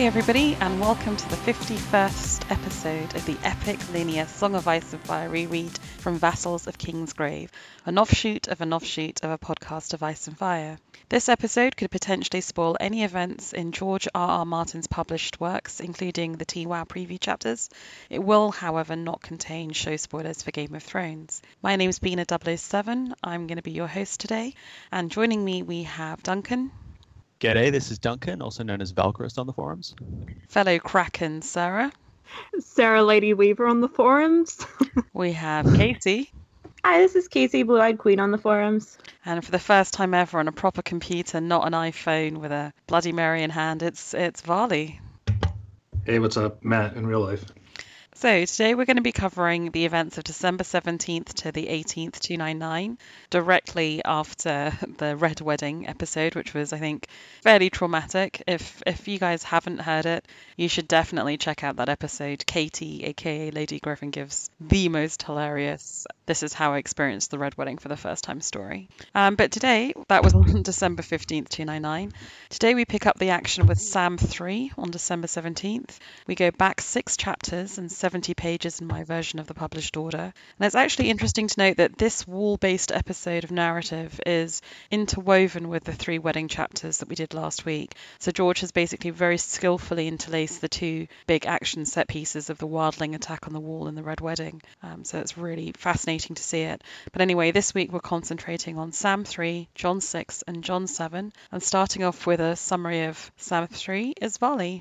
everybody, and welcome to the 51st episode of the epic linear Song of Ice and Fire reread from Vassals of Kingsgrave, an offshoot of a podcast of Ice and Fire. This episode could potentially spoil any events in George R.R. Martin's published works, including the TWOW preview chapters. It will, however, not contain show spoilers for Game of Thrones. My name is Bina007. I'm going to be your host today, and joining me we have Duncan. G'day, this is Duncan, also known as Valkyrist on the forums. Fellow Kraken Sarah. Sarah Lady Weaver on the forums. We have Casey. Hi, this is Casey, Blue-Eyed Queen on the forums. And for the first time ever on a proper computer, not an iPhone with a Bloody Mary in hand, it's Varley. Hey, what's up? Matt in real life. So today we're going to be covering the events of December 17th to the 18th, 299, directly after the Red Wedding episode, which was, I think, fairly traumatic. If you guys haven't heard it, you should definitely check out that episode. Katie, aka Lady Griffin, gives the most hilarious "This is how I experienced the Red Wedding for the first time" story. But today, that was on December 15th, 299. Today we pick up the action with Sam 3 on December 17th. We go back 6 chapters and 70 pages in my version of the published order. And it's actually interesting to note that this wall-based episode of narrative is interwoven with the 3 wedding chapters that we did last week. So George has basically very skillfully interlaced the 2 big action set pieces of the wildling attack on the wall and the Red Wedding. So it's really fascinating to see it. But anyway, this week we're concentrating on Sam 3, John 6 and John 7. And starting off with a summary of Sam 3 is Varley.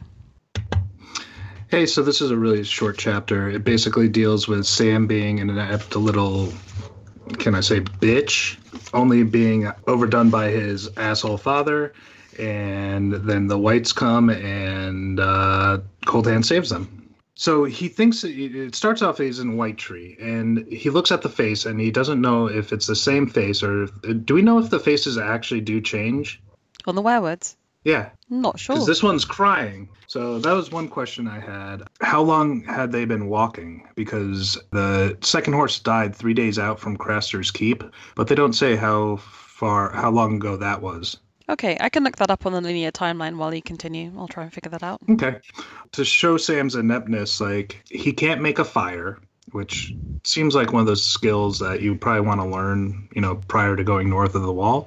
Hey, so this is a really short chapter. It basically deals with Sam being an inept little, can I say, bitch, only being overdone by his asshole father, and then the whites come and Cold Hand saves them. So he thinks, it starts off he's in White Tree, and he looks at the face, and he doesn't know if it's the same face, or do we know if the faces actually do change? On the werewolves? Yeah. Not sure. Because this one's crying. So that was one question I had. How long had they been walking? Because the second horse died 3 days out from Craster's Keep, but they don't say how long ago that was. Okay, I can look that up on the linear timeline while you continue. I'll try and figure that out. Okay. To show Sam's ineptness, like, he can't make a fire, which seems like one of those skills that you probably want to learn, prior to going north of the wall.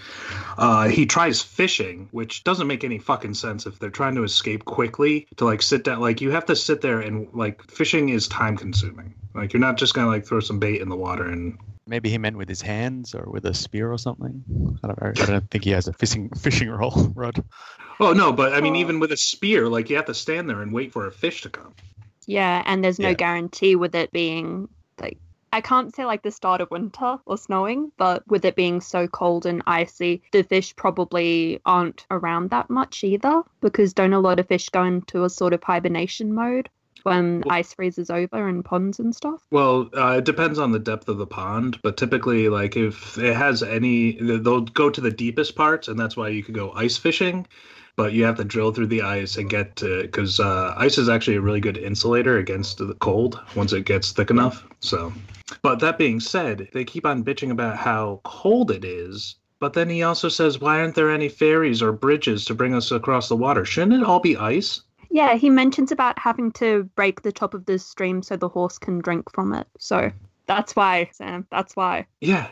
He tries fishing, which doesn't make any fucking sense if they're trying to escape quickly to sit down. You have to sit there and fishing is time consuming. You're not just going to throw some bait in the water and. Maybe he meant with his hands or with a spear or something. I don't know. I don't think he has a fishing rod. Oh, no, but I mean, even with a spear, you have to stand there and wait for a fish to come. Yeah, and there's no guarantee with it being I can't say the start of winter or snowing, but with it being so cold and icy, the fish probably aren't around that much either, because don't a lot of fish go into a sort of hibernation mode when ice freezes over in ponds and stuff? Well, it depends on the depth of the pond, but typically, if it has they'll go to the deepest parts, and that's why you could go ice fishing. But you have to drill through the ice and get to, because ice is actually a really good insulator against the cold once it gets thick enough. So, but that being said, they keep on bitching about how cold it is. But then he also says, why aren't there any ferries or bridges to bring us across the water? Shouldn't it all be ice? Yeah, he mentions about having to break the top of the stream so the horse can drink from it. So that's why, Sam. That's why. Yeah.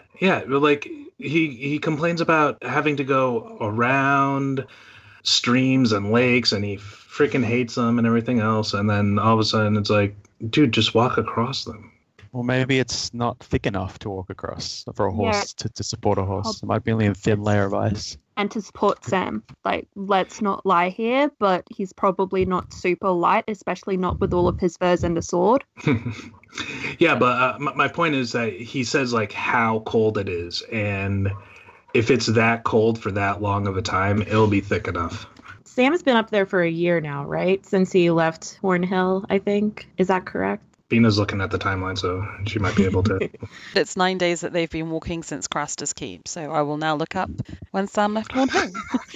He complains about having to go around streams and lakes, and he freaking hates them and everything else, and then all of a sudden it's dude, just walk across them. Or maybe it's not thick enough to walk across for a horse to support a horse. It might be only a thin layer of ice. And to support Sam, let's not lie here, but he's probably not super light, especially not with all of his furs and a sword. Yeah, but my point is that he says how cold it is, and if it's that cold for that long of a time, it'll be thick enough. Sam's been up there for a year now, right? Since he left Hornhill, I think. Is that correct? Bina's looking at the timeline, so she might be able to. It's 9 days that they've been walking since Craster's Keep, so I will now look up when Sam left Hornhill.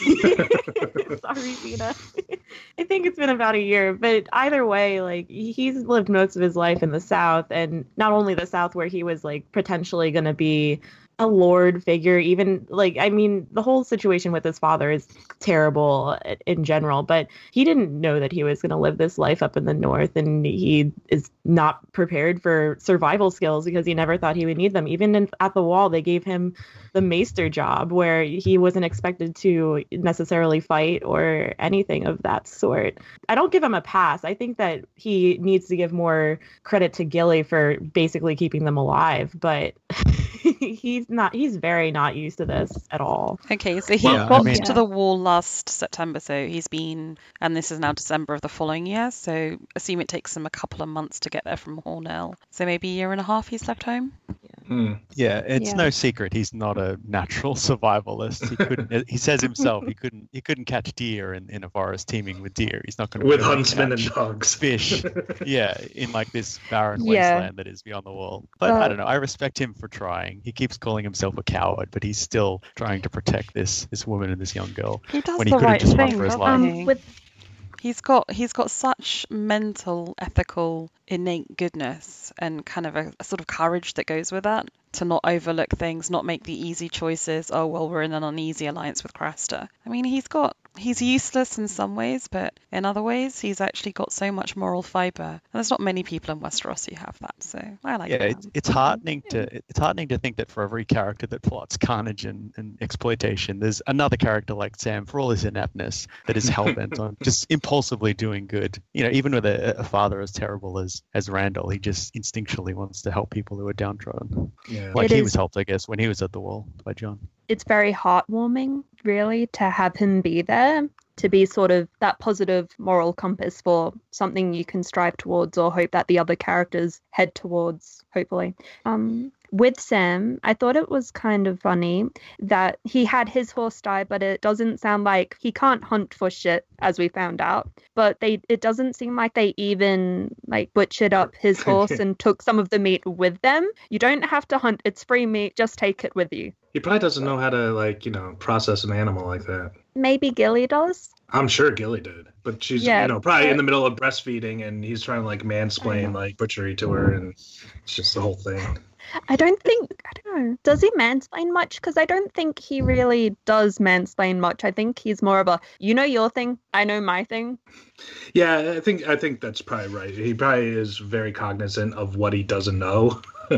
Sorry, Bina. I think it's been about a year, but either way, he's lived most of his life in the South, and not only the South where he was potentially going to be a lord figure. Even like, I mean, the whole situation with his father is terrible in general, but he didn't know that he was going to live this life up in the north, and he is not prepared for survival skills because he never thought he would need them. Even at the wall, they gave him the maester job where he wasn't expected to necessarily fight or anything of that sort. I don't give him a pass. I think that he needs to give more credit to Gilly for basically keeping them alive, but he's very not used to this at all. Okay, so he Well, got I mean- to the wall last September, so he's been, and this is now December of the following year, so assume it takes him a couple of months to get there from Hornell. So maybe a year and a half he's left home? Yeah, it's Yeah. no secret he's not a natural survivalist. He couldn't. He says himself he couldn't catch deer in a forest teeming with deer. He's not going to With huntsmen and catch dogs. fish. Yeah, in like this barren Yeah. wasteland that is beyond the wall. But I don't know. I respect him for trying. He keeps calling himself a coward, but he's still trying to protect this woman and this young girl. He does When he the could have right just run thing, for his doesn't life. he? With He's got such mental, ethical, innate goodness and kind of a sort of courage that goes with that to not overlook things, not make the easy choices. Oh, well, we're in an uneasy alliance with Crasta. I mean, he's useless in some ways, but in other ways, he's actually got so much moral fiber. And there's not many people in Westeros who have that, so I like Yeah, that. it's heartening to think that for every character that plots carnage and exploitation, there's another character like Sam, for all his ineptness, that is hell-bent on just impulsively doing good. You know, even with a father as terrible as Randall, he just instinctually wants to help people who are downtrodden. Yeah. Like It he is- was helped, I guess, when he was at the wall by John. it's very heartwarming, really, to have him be there, to be sort of that positive moral compass for something you can strive towards or hope that the other characters head towards, hopefully. With Sam, I thought it was kind of funny that he had his horse die, but it doesn't sound like he can't hunt for shit, as we found out. But it doesn't seem like they even like butchered up his horse and took some of the meat with them. You don't have to hunt; it's free meat. Just take it with you. He probably doesn't know how to process an animal like that. Maybe Gilly does. I'm sure Gilly did, but she's Yeah, probably in but- the middle of breastfeeding, and he's trying to like mansplain like butchery to her, and it's just the whole thing. I don't know. Does he mansplain much? Because I don't think he really does mansplain much. I think he's more of a, you know your thing, I know my thing. Yeah, I think that's probably right. He probably is very cognizant of what he doesn't know.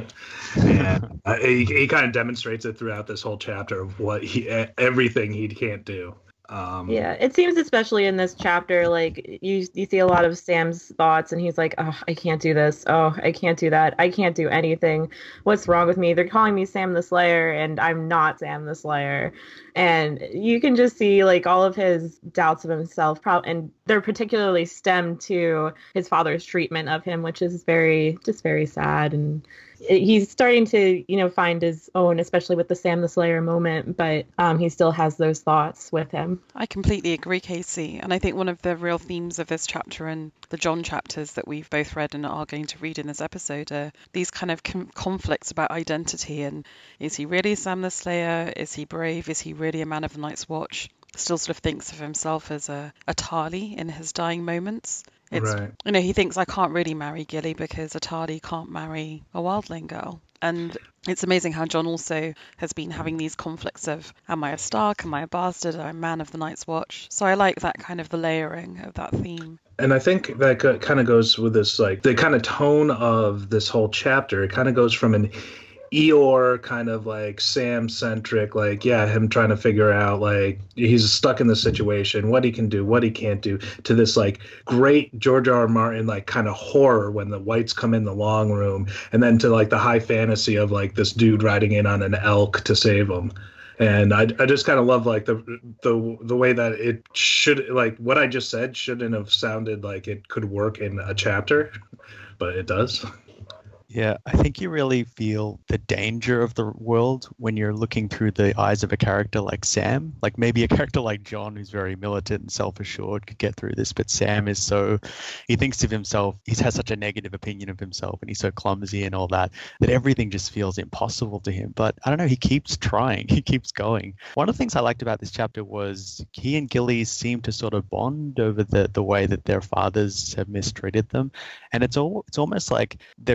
And he kind of demonstrates it throughout this whole chapter of everything he can't do. Yeah, it seems especially in this chapter, like you see a lot of Sam's thoughts, and he's like, "Oh, I can't do this. Oh, I can't do that. I can't do anything. What's wrong with me? They're calling me Sam the Slayer, and I'm not Sam the Slayer." And you can just see like all of his doubts of himself, and they're particularly stemmed to his father's treatment of him, which is very sad. And he's starting to, find his own, especially with the Sam the Slayer moment, but he still has those thoughts with him. I completely agree, Casey. And I think one of the real themes of this chapter and the John chapters that we've both read and are going to read in this episode are these kind of conflicts about identity. And is he really Sam the Slayer? Is he brave? Is he really a man of the Night's Watch? Still sort of thinks of himself as a Tarly in his dying moments. Right. He thinks I can't really marry Gilly because a Tarly can't marry a wildling girl. And it's amazing how John also has been having these conflicts of, am I a Stark? Am I a bastard? Am I a man of the Night's Watch? So I like that kind of the layering of that theme. And I think that kind of goes with this, like the kind of tone of this whole chapter. It kind of goes from an Eeyore kind of like Sam centric, like, yeah, him trying to figure out like he's stuck in the situation, what he can do, what he can't do, to this like great George R. R. Martin like kind of horror when the whites come in the long room, and then to like the high fantasy of like this dude riding in on an elk to save him. And I just kind of love like the way that it should, like what I just said shouldn't have sounded like it could work in a chapter, but it does. Yeah, I think you really feel the danger of the world when you're looking through the eyes of a character like Sam. Like maybe a character like John, who's very militant and self-assured, could get through this, but Sam is he thinks of himself, he has such a negative opinion of himself, and he's so clumsy and all that everything just feels impossible to him. But I don't know, he keeps trying, he keeps going. One of the things I liked about this chapter was he and Gilly seem to sort of bond over the way that their fathers have mistreated them. And it's almost like they're creating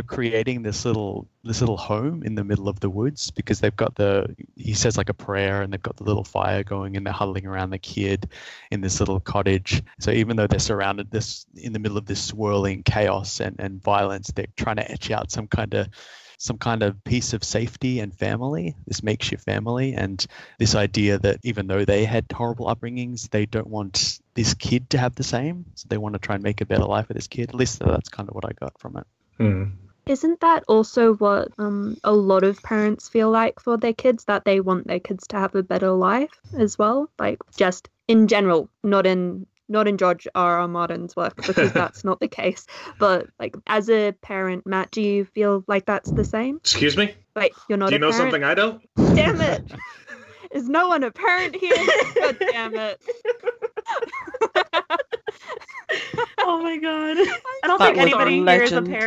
creating this little home in the middle of the woods, because they've got he says like a prayer, and they've got the little fire going, and they're huddling around the kid in this little cottage. So even though they're surrounded in the middle of this swirling chaos and violence, they're trying to etch out some kind of piece of safety and family, this makeshift family, and this idea that even though they had horrible upbringings, they don't want this kid to have the same. So they want to try and make a better life for this kid. At least that's kind of what I got from it. Isn't that also what a lot of parents feel like for their kids, that they want their kids to have a better life as well? Like, just in general, not in George R. R. Martin's work, because that's not the case. But like, as a parent, Matt, do you feel like that's the same? Excuse me? Wait, you're not Do you a know parent? something I don't? Damn it! Is no one a parent here? God damn it! Oh my god. I don't That think was anybody our here is a legend.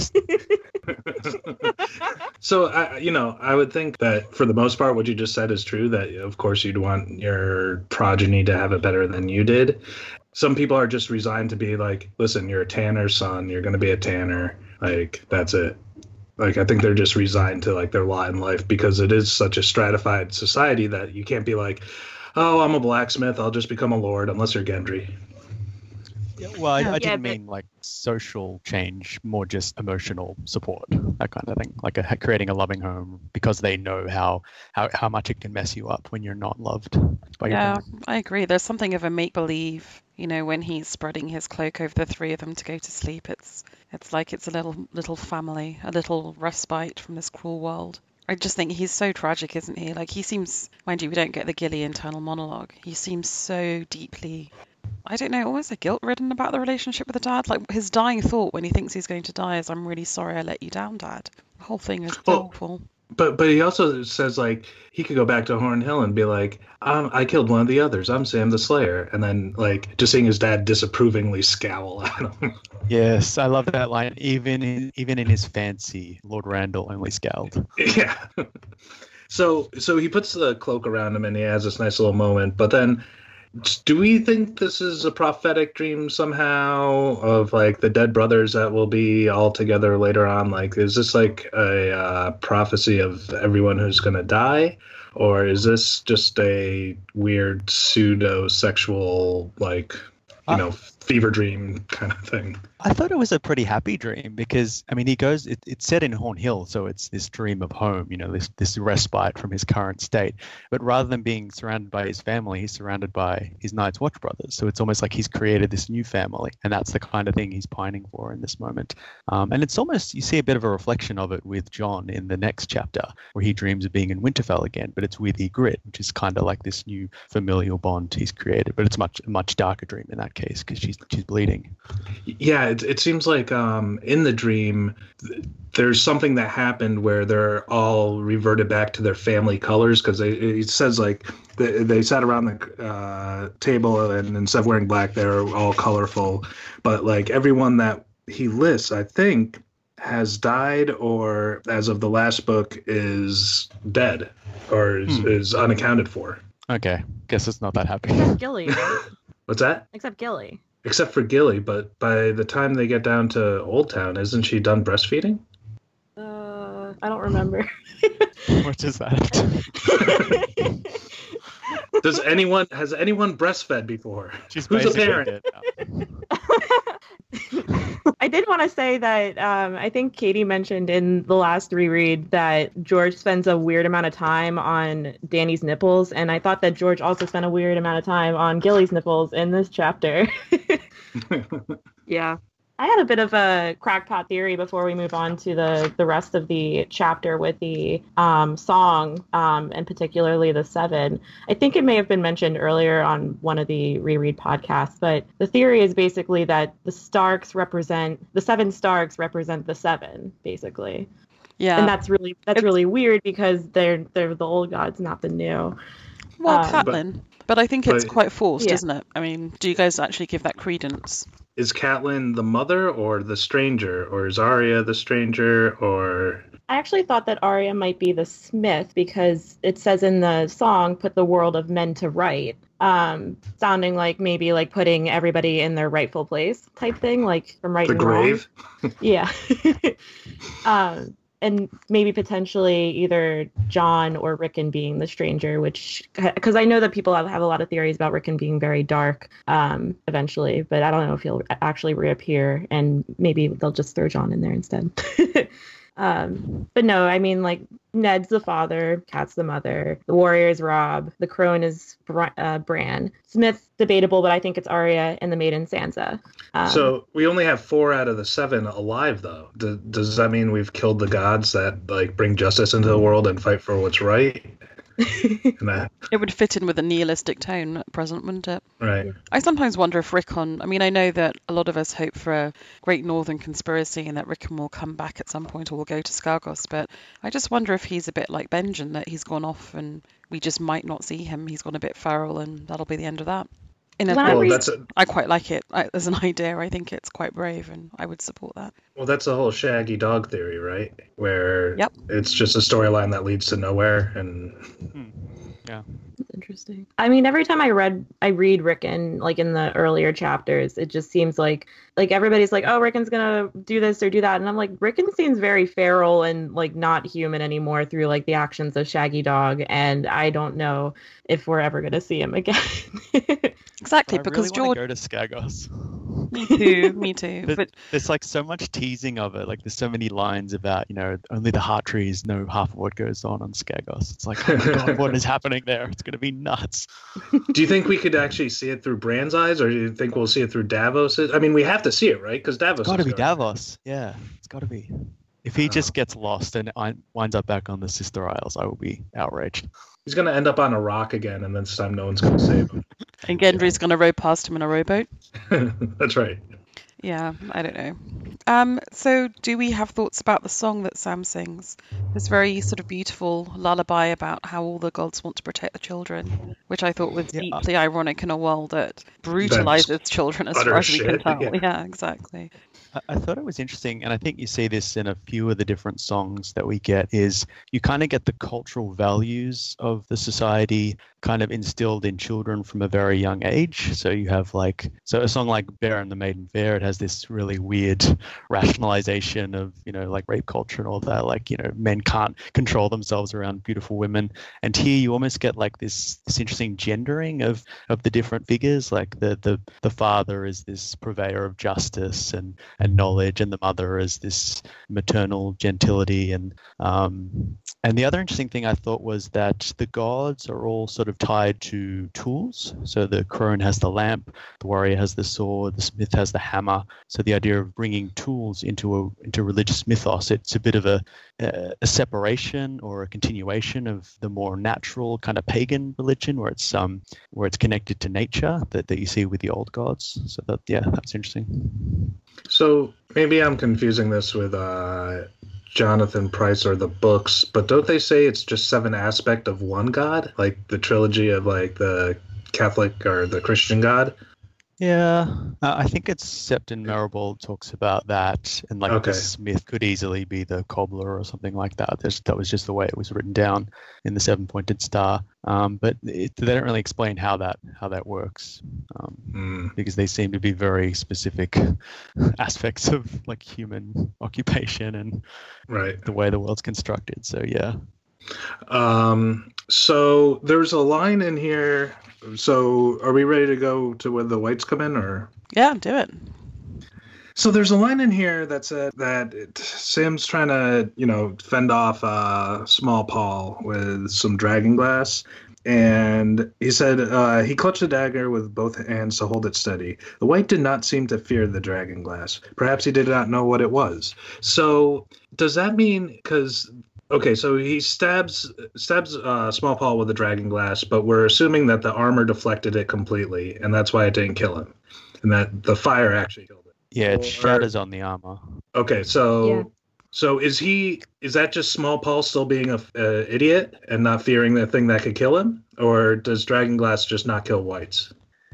parent. So, I would think that for the most part, what you just said is true, that of course you'd want your progeny to have it better than you did. Some people are just resigned to be like, listen, you're a tanner's son, you're going to be a tanner. Like, that's it. Like, I think they're just resigned to like their lot in life, because it is such a stratified society that you can't be like, oh, I'm a blacksmith, I'll just become a lord, unless you're Gendry. Yeah, well, I Yeah, didn't but- mean like social change, more just emotional support, that kind of thing. Like creating a loving home, because they know how much it can mess you up when you're not loved by your Yeah, parents. I agree. There's something of a make-believe, when he's spreading his cloak over the three of them to go to sleep. It's like it's a little family, a little respite from this cruel world. I just think he's so tragic, isn't he? Like, he seems, mind you, we don't get the Gilly internal monologue. He seems so deeply, I don't know, almost a guilt-ridden about the relationship with the dad. Like, his dying thought when he thinks he's going to die is, "I'm really sorry I let you down, Dad." The whole thing is Well, awful. But he also says, like, he could go back to Horn Hill and be like, I killed one of the others. I'm Sam the Slayer. And then, like, just seeing his dad disapprovingly scowl at him. Yes, I love that line. Even in his fancy, Lord Randall only scowled. Yeah. So he puts the cloak around him and he has this nice little moment. But then, do we think this is a prophetic dream somehow of like the dead brothers that will be all together later on? Like, is this like a prophecy of everyone who's going to die? Or is this just a weird pseudo-sexual, like, fever dream kind of thing? I thought it was a pretty happy dream, because I mean, it's set in Horn Hill, so it's this dream of home, this respite from his current state. But rather than being surrounded by his family, he's surrounded by his Night's Watch brothers. So it's almost like he's created this new family, and that's the kind of thing he's pining for in this moment. And it's almost, you see a bit of a reflection of it with Jon in the next chapter, where he dreams of being in Winterfell again, but it's with Ygritte, which is kind of like this new familial bond he's created. But it's much darker dream in that case, because she's bleeding. Yeah, it seems like in the dream, there's something that happened where they're all reverted back to their family colors, because it says like they sat around the table, and instead of wearing black, they're all colorful. But like everyone that he lists, I think, has died, or as of the last book is dead, or is unaccounted for. Okay, guess it's not that happy. Except Gilly, right? What's that? Except Gilly. Except for Gilly, but by the time they get down to Old Town, isn't she done breastfeeding? I don't remember. What does that have to Has anyone breastfed before? She's Who's a basically parent? dead now. I did want to say that I think Katie mentioned in the last reread that George spends a weird amount of time on Dany's nipples, and I thought that George also spent a weird amount of time on Gilly's nipples in this chapter. Yeah. I had a bit of a crackpot theory before we move on to the rest of the chapter with the song, and particularly the Seven. I think it may have been mentioned earlier on one of the reread podcasts, but the theory is basically that the seven Starks represent the Seven, basically. Yeah. And that's really weird, because they're the old gods, not the new. Well, Catelyn. But I think it's but- quite forced, Yeah. isn't it? I mean, do you guys actually give that credence? Is Catelyn the mother or the stranger, or is Arya the stranger, or I actually thought that Arya might be the smith because it says in the song, put the world of men to right. Sounding like maybe like putting everybody in their rightful place type thing, like from right The and grave? wrong. Yeah. And maybe potentially either John or Rickon being the stranger, which, because I know that people have a lot of theories about Rickon being very dark eventually, but I don't know if he'll actually reappear, and maybe they'll just throw John in there instead. But no, I mean, like, Ned's the father, Kat's the mother, the warrior is Robb, the crone is Bran, Smith debatable, but I think it's Arya, and the maiden Sansa. So we only have 4 out of the 7 alive, though. Does that mean we've killed the gods that like bring justice into the world and fight for what's right? It would fit in with a nihilistic tone at present, wouldn't it? Right. I sometimes wonder if Rickon, I mean, I know that a lot of us hope for a great northern conspiracy and that Rickon will come back at some point or will go to Skargos, but I just wonder if he's a bit like Benjen, that he's gone off and we just might not see him. He's gone a bit feral and that'll be the end of that. I quite like it as an idea. I think it's quite brave and I would support that. Well, that's the whole Shaggy Dog theory, right? Where it's just a storyline that leads to nowhere. And yeah, interesting. I mean, every time I read Rickon, like in the earlier chapters, it just seems like everybody's like, oh, Rickon's gonna do this or do that, and I'm like, Rickon seems very feral and like not human anymore through like the actions of Shaggy Dog, and I don't know if we're ever gonna see him again. Exactly, I because really George. Go to Skagos. Me too. But there's like so much teasing of it. Like there's so many lines about, only the heart trees know half of what goes on Skagos. It's like, oh my God, what is happening there? It's going to be nuts. Do you think we could actually see it through Bran's eyes, or do you think we'll see it through Davos's? I mean, we have to see it, right? Because Davos. It's got to be Davos. Yeah, it's got to be. If he just gets lost and winds up back on the Sister Isles, I will be outraged. He's going to end up on a rock again, and this time no one's going to save him. And Gendry's going to row past him in a rowboat. That's right. Yeah, I don't know. So do we have thoughts about the song that Sam sings? This very sort of beautiful lullaby about how all the gods want to protect the children, which I thought was deeply ironic in a world that brutalizes children as far as we can tell. Yeah, exactly. I thought it was interesting, and I think you see this in a few of the different songs that we get, is you kind of get the cultural values of the society kind of instilled in children from a very young age. So you have so a song like Bear and the Maiden Fair, it has this really weird rationalization of, like rape culture and all that, men can't control themselves around beautiful women. And here you almost get like this interesting gendering of the different figures, like the father is this purveyor of justice and knowledge, and the mother is this maternal gentility. And the other interesting thing I thought was that the gods are all sort of tied to tools. So the crone has the lamp, the warrior has the sword, the smith has the hammer. So the idea of bringing tools into religious mythos, it's a bit of a separation or a continuation of the more natural kind of pagan religion, where it's connected to nature that you see with the old gods. So that's interesting. So maybe I'm confusing this with Jonathan Pryce or the books, but don't they say it's just 7 aspects of one god, like the trilogy of like the Catholic or the Christian God? Yeah, I think it's Septon Marable talks about that, and the smith could easily be the cobbler or something like that. That was just the way it was written down in the 7-pointed star. But they don't really explain how that works, because they seem to be very specific aspects of like human occupation and the way the world's constructed. So yeah. So there's a line in here. So are we ready to go to where the whites come in, or? Yeah, do it. So there's a line in here that said that Sam's trying to, fend off Small Paul with some dragon glass. And he said he clutched the dagger with both hands to hold it steady. The white did not seem to fear the dragon glass. Perhaps he did not know what it was. So does that mean, because... Okay, so he stabs Small Paul with the dragon glass, but we're assuming that the armor deflected it completely, and that's why it didn't kill him, and that the fire actually killed it. Yeah, it shatters on the armor. Okay, so is that just Small Paul still being a idiot and not fearing the thing that could kill him, or does dragon glass just not kill whites?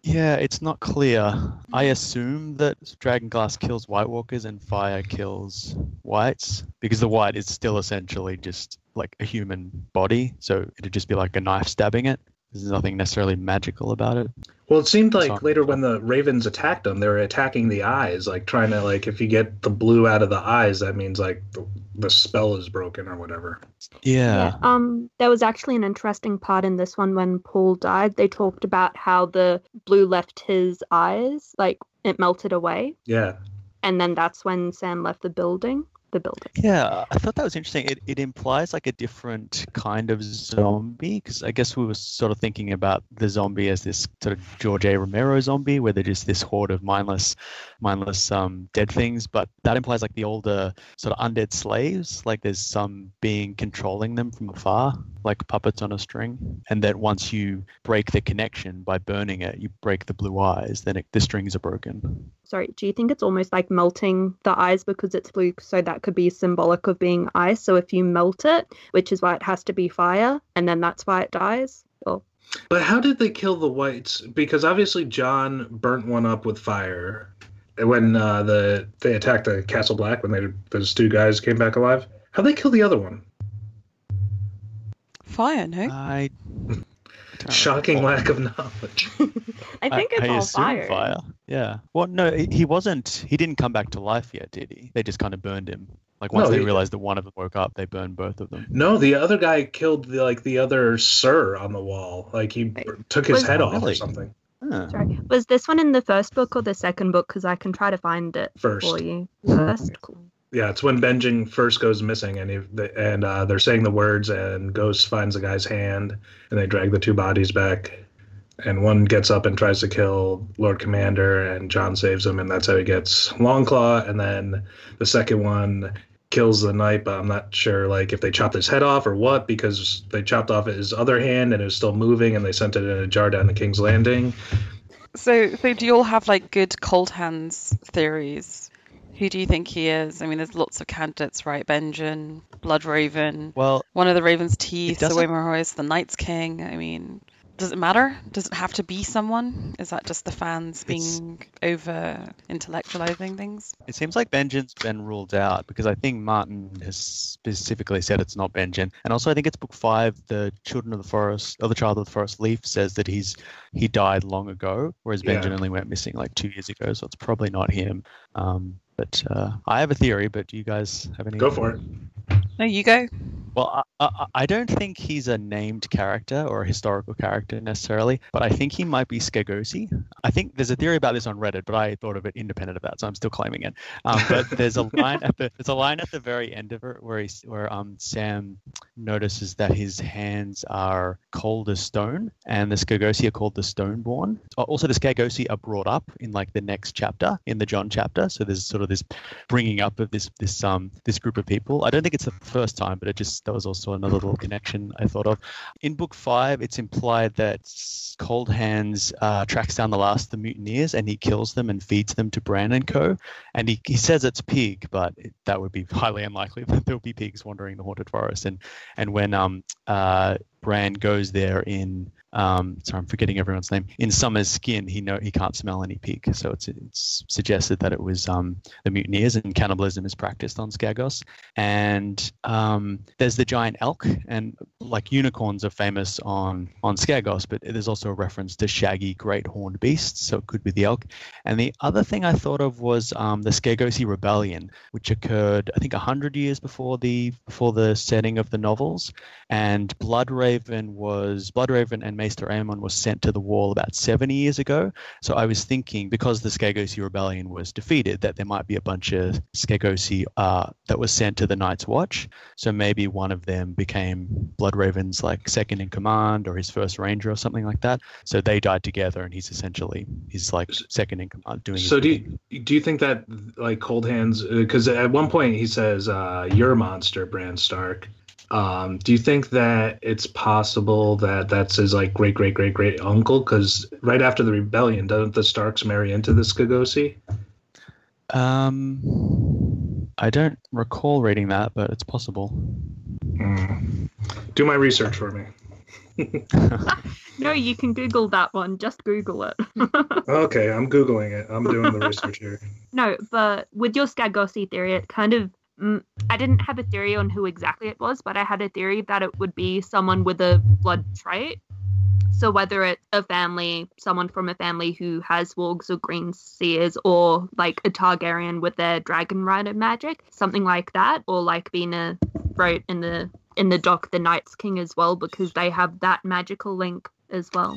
Yeah, it's not clear. I assume that Dragonglass kills White Walkers and fire kills Whites, because the White is still essentially just like a human body, so it'd just be like a knife stabbing it. There's nothing necessarily magical about it. Well, it seemed So like later when the Ravens attacked them, they were attacking the eyes, like trying to, like, if you get the blue out of the eyes, that means like the spell is broken or whatever. yeah. There was actually an interesting part in this one when Paul died. They talked about how the blue left his eyes, like it melted away, Yeah. and then that's when Sam left the building. Yeah, I thought that was interesting. It implies like a different kind of zombie, because I guess we were sort of thinking about the zombie as this sort of George A. Romero zombie, where they're just this horde of mindless dead things. But that implies like the older sort of undead slaves, like there's some being controlling them from afar, like puppets on a string. And that once you break the connection by burning it, you break the blue eyes, then the strings are broken. Sorry, do you think it's almost like melting the eyes because it's blue, so that could be symbolic of being ice? So if you melt it, which is why it has to be fire, and then that's why it dies? Or... But how did they kill the Whites? Because obviously John burnt one up with fire when they attacked the Castle Black, when those two guys came back alive. How'd they kill the other one? Fire, no? I Shocking lack of knowledge. I think it's I all assume fire. Yeah. Well, no, he wasn't. He didn't come back to life yet, did he? They just kind of burned him. Like once they realized that one of them woke up, they burned both of them. No, the other guy killed the other sir on the wall. Like he took his head off or something. Huh. Sorry, was this one in the first book or the second book? Because I can try to find it First. for you. First, cool. Yeah, it's when Benjen first goes missing, and they're saying the words, and Ghost finds the guy's hand, and they drag the two bodies back, and one gets up and tries to kill Lord Commander, and John saves him, and that's how he gets Longclaw. And then the second one kills the knight, but I'm not sure like if they chopped his head off or what, because they chopped off his other hand and it was still moving, and they sent it in a jar down to King's Landing. So do you all have like good cold hands theories? Who do you think he is? I mean, there's lots of candidates, right? Benjen, Bloodraven, Well, one of the Raven's teeth, the doesn't- Waymar the Night's King. I mean, does it matter? Does it have to be someone? Is that just the fans being over intellectualizing things? it seems like Benjen's been ruled out, because I think Martin has specifically said it's not Benjen. And also I think it's book 5, the Children of the Forest, or the Child of the Forest Leaf, says that he died long ago, whereas Benjen only went missing like 2 years ago, so it's probably not him. But I have a theory, but do you guys have any? Go for it. No, you go. Well, I don't think he's a named character or a historical character necessarily, but I think he might be Skegosi. I think there's a theory about this on Reddit, but I thought of it independent of that, so I'm still claiming it. But there's a line at the very end of it where Sam notices that his hands are cold as stone, and the Skegosi are called the Stoneborn. Also, the Skegosi are brought up in like the next chapter, in the John chapter. So there's sort of this bringing up of this group of people. I don't think it's the first time, but that was also another little connection I thought of. In book 5, it's implied that Cold Hands tracks down the last of the mutineers, and he kills them and feeds them to Bran and co. And he says it's pig, but that would be highly unlikely that there will be pigs wandering the haunted forest. And when Bran goes there in sorry, I'm forgetting everyone's name. In Summer's skin, he can't smell any pig, so it's suggested that it was the mutineers, and cannibalism is practiced on Skagos. And there's the giant elk, and like unicorns are famous on Skagos, but there's also a reference to shaggy great horned beasts, so it could be the elk. And the other thing I thought of was the Skegosi Rebellion, which occurred I think 100 years before the setting of the novels, and Bloodraven and Maester Aemon was sent to the wall about 70 years ago. So I was thinking, because the Skegosi Rebellion was defeated, that there might be a bunch of Skegosi that was sent to the Night's Watch. So maybe one of them became Bloodraven's like second in command, or his first ranger or something like that. So they died together, and he's like second in command doing. So do you think that like Cold Hands? Because at one point he says, "You're a monster, Bran Stark." Do you think that it's possible that that's his like great uncle? Because right after the rebellion, doesn't the Starks marry into the Skegosi? I don't recall reading that, but it's possible. Do my research for me. No, you can Google that one. Just Google it. Okay, I'm Googling it. I'm doing the research here. No, but with your Skagossi theory, it kind of. I didn't have a theory on who exactly it was, but I had a theory that it would be someone with a blood trait. So whether it's a family, someone from a family who has wargs or green seers, or like a Targaryen with their dragon rider magic, something like that, or like being a wrote in the doc the Night's King as well, because they have that magical link as well.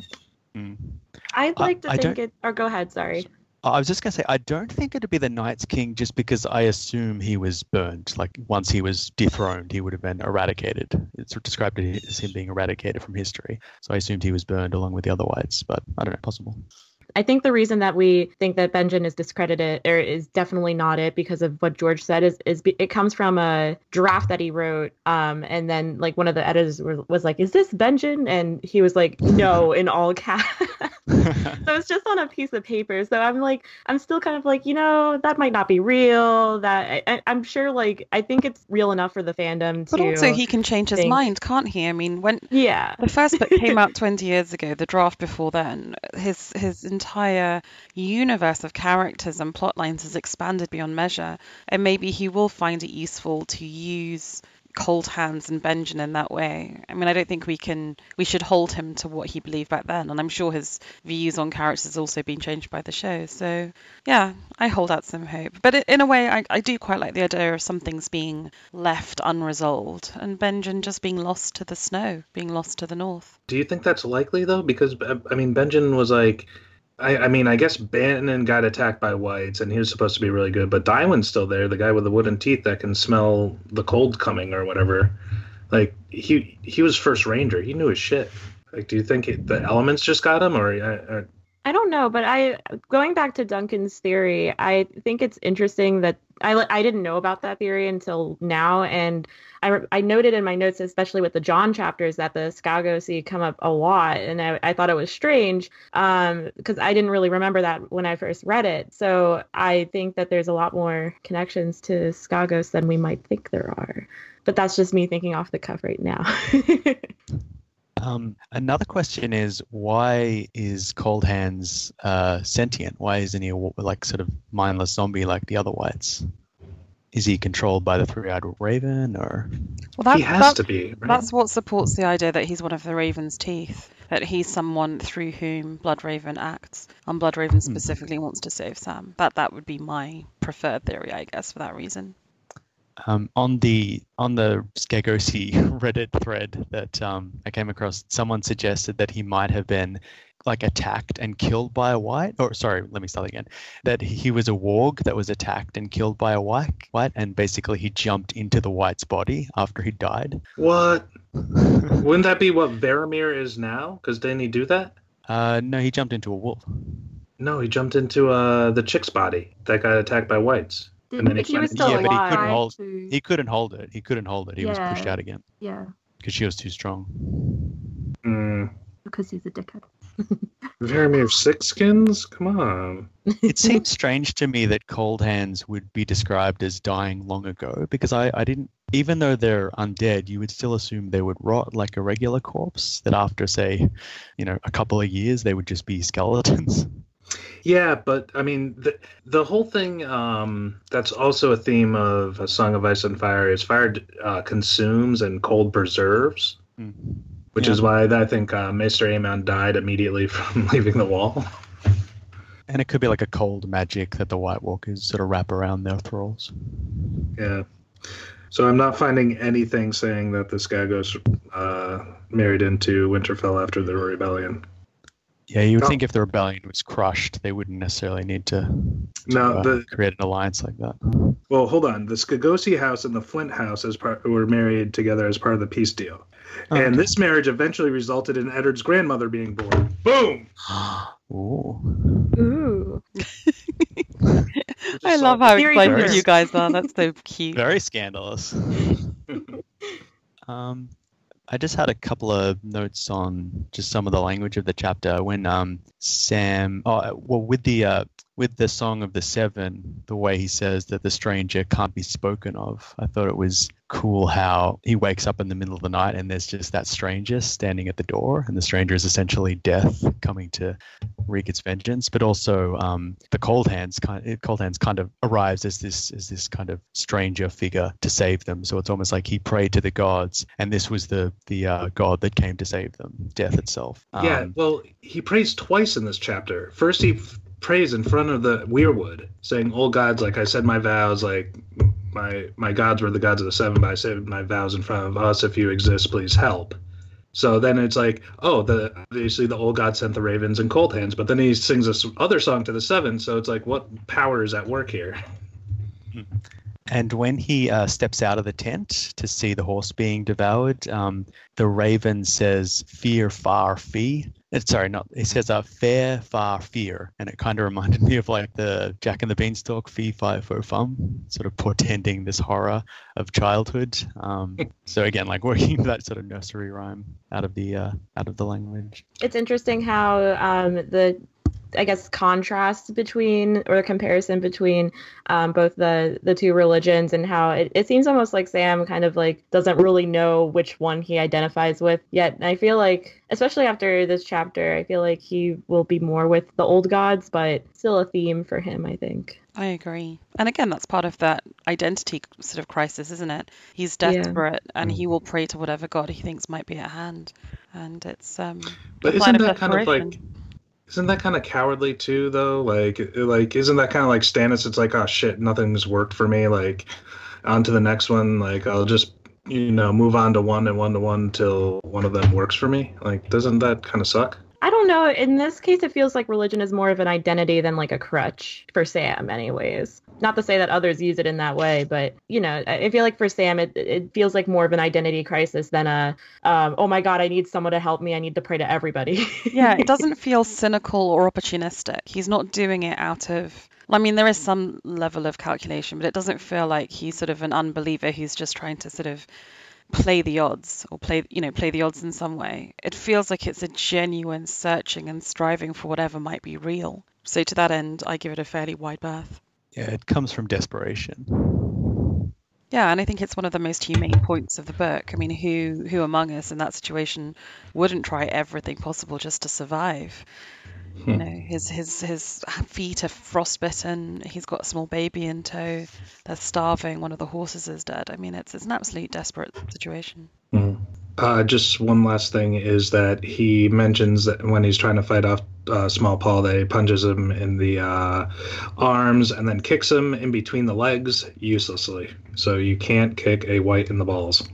I'd like to think it. Or go ahead. Sorry. I was just going to say, I don't think it'd be the Night's King just because I assume he was burned. Like, once he was dethroned, he would have been eradicated. It's described as him being eradicated from history. So I assumed he was burned along with the other whites, but I don't know, possible. I think the reason that we think that Benjen is discredited or is definitely not it because of what George said is it comes from a draft that he wrote. And then like one of the editors was like, "Is this Benjen?" And he was like, "No," in all caps. So it's just on a piece of paper. So I'm still kind of like, that might not be real. That I'm sure, like, I think it's real enough for the fandom to. But also he can change his mind, can't he? I mean, when the first book came out 20 years ago, the draft before then, his entire universe of characters and plot lines has expanded beyond measure, and maybe he will find it useful to use Cold Hands and Benjen in that way. I mean, I don't think we should hold him to what he believed back then, and I'm sure his views on characters has also been changed by the show. So yeah, I hold out some hope. But in a way, I do quite like the idea of some things being left unresolved and Benjen just being lost to the snow, being lost to the north. Do you think that's likely though? Because I mean, Benjen was like, I mean, I guess Bannon got attacked by whites, and he was supposed to be really good, but Tywin's still there, the guy with the wooden teeth that can smell the cold coming or whatever. Like, he was first ranger. He knew his shit. Like, do you think the elements just got him, or I don't know, but going back to Duncan's theory, I think it's interesting that I didn't know about that theory until now, and I noted in my notes, especially with the Jon chapters, that the Skagossi come up a lot, and I thought it was strange because I didn't really remember that when I first read it. So I think that there's a lot more connections to Skagos than we might think there are. But that's just me thinking off the cuff right now. Another question is, why is Cold Hands sentient? Why isn't he like sort of mindless zombie like the other whites? Is he controlled by the three-eyed raven, or? Well, he has to be. Right? That's what supports the idea that he's one of the raven's teeth. That he's someone through whom Bloodraven acts, and Bloodraven specifically wants to save Sam. That would be my preferred theory, I guess, for that reason. On the Skagossi Reddit thread that I came across, someone suggested that he might have been like attacked and killed by a white. Or sorry, let me start again. That he was a warg that was attacked and killed by a white, and basically he jumped into the white's body after he died. What? Wouldn't that be what Varamir is now? Because didn't he do that? No, he jumped into a wolf. No, he jumped into the chick's body that got attacked by whites. And then he was still alive. But he couldn't hold it. He couldn't hold it. He was pushed out again. Yeah. Because she was too strong. Because he's a dickhead. Varamir Sixskins? Come on. It seems strange to me that Cold Hands would be described as dying long ago, because I didn't, even though they're undead, you would still assume they would rot like a regular corpse, that after, say, a couple of years, they would just be skeletons. Yeah, but I mean, the whole thing, that's also a theme of A Song of Ice and Fire, is fire consumes and cold preserves, which is why I think Maester Aemon died immediately from leaving the wall. And it could be like a cold magic that the White Walkers sort of wrap around their thralls. Yeah. So I'm not finding anything saying that the Skagos married into Winterfell after the rebellion. Yeah, you would think if the rebellion was crushed, they wouldn't necessarily need to create an alliance like that. Well, hold on. The Skagossi house and the Flint house were married together as part of the peace deal. Okay. And this marriage eventually resulted in Eddard's grandmother being born. Boom! Ooh. I love how excited you guys are. That's so cute. Very scandalous. I just had a couple of notes on just some of the language of the chapter when Sam. With the Song of the Seven, the way he says that the stranger can't be spoken of, I thought it was cool how he wakes up in the middle of the night and there's just that stranger standing at the door, and the stranger is essentially death coming to wreak its vengeance. But also the Cold Hands kind of arrives as this kind of stranger figure to save them. So it's almost like he prayed to the gods, and this was the god that came to save them, death itself. Well, he prays twice in this chapter. First, he prays in front of the weirwood, saying, "Old gods, like I said my vows, like my gods were the gods of the seven, but I said my vows in front of us. If you exist, please help." So then it's like, obviously the old god sent the ravens and Cold Hands, but then he sings this other song to the seven. So it's like, what power is at work here? And when he steps out of the tent to see the horse being devoured, the raven says, "Fear, far, fee." He says fair, far, fear. And it kind of reminded me of like the Jack and the Beanstalk, fee, fi, fo, fum, sort of portending this horror of childhood. So again, like working that sort of nursery rhyme out of the language. It's interesting how the contrast between, or the comparison between both the two religions, and how it seems almost like Sam kind of like doesn't really know which one he identifies with yet. And I feel like, especially after this chapter, I feel like he will be more with the old gods, but still a theme for him, I think. I agree. And again, that's part of that identity sort of crisis, isn't it? He's desperate and he will pray to whatever god he thinks might be at hand. And it's but isn't that kind of like, isn't that kind of cowardly too, though? Like, isn't that kind of like Stannis? It's like, oh shit, nothing's worked for me. Like, on to the next one. Like, I'll just, move on to one and one till one of them works for me. Like, doesn't that kind of suck? I don't know. In this case, it feels like religion is more of an identity than like a crutch for Sam, anyways. Not to say that others use it in that way, but, I feel like for Sam, it feels like more of an identity crisis than oh my God, I need someone to help me. I need to pray to everybody. Yeah, it doesn't feel cynical or opportunistic. He's not doing it out of... I mean, there is some level of calculation, but it doesn't feel like he's sort of an unbeliever who's just trying to sort of play the odds or play the odds in some way. It feels like it's a genuine searching and striving for whatever might be real. So to that end, I give it a fairly wide berth. Yeah, it comes from desperation. Yeah, and I think it's one of the most humane points of the book. I mean, who among us in that situation wouldn't try everything possible just to survive? His feet are frostbitten. He's got a small baby in tow. They're starving. One of the horses is dead. I mean, it's an absolute desperate situation. Just one last thing is that he mentions that when he's trying to fight off Small Paul, that he punches him in the arms and then kicks him in between the legs uselessly. So you can't kick a white in the balls.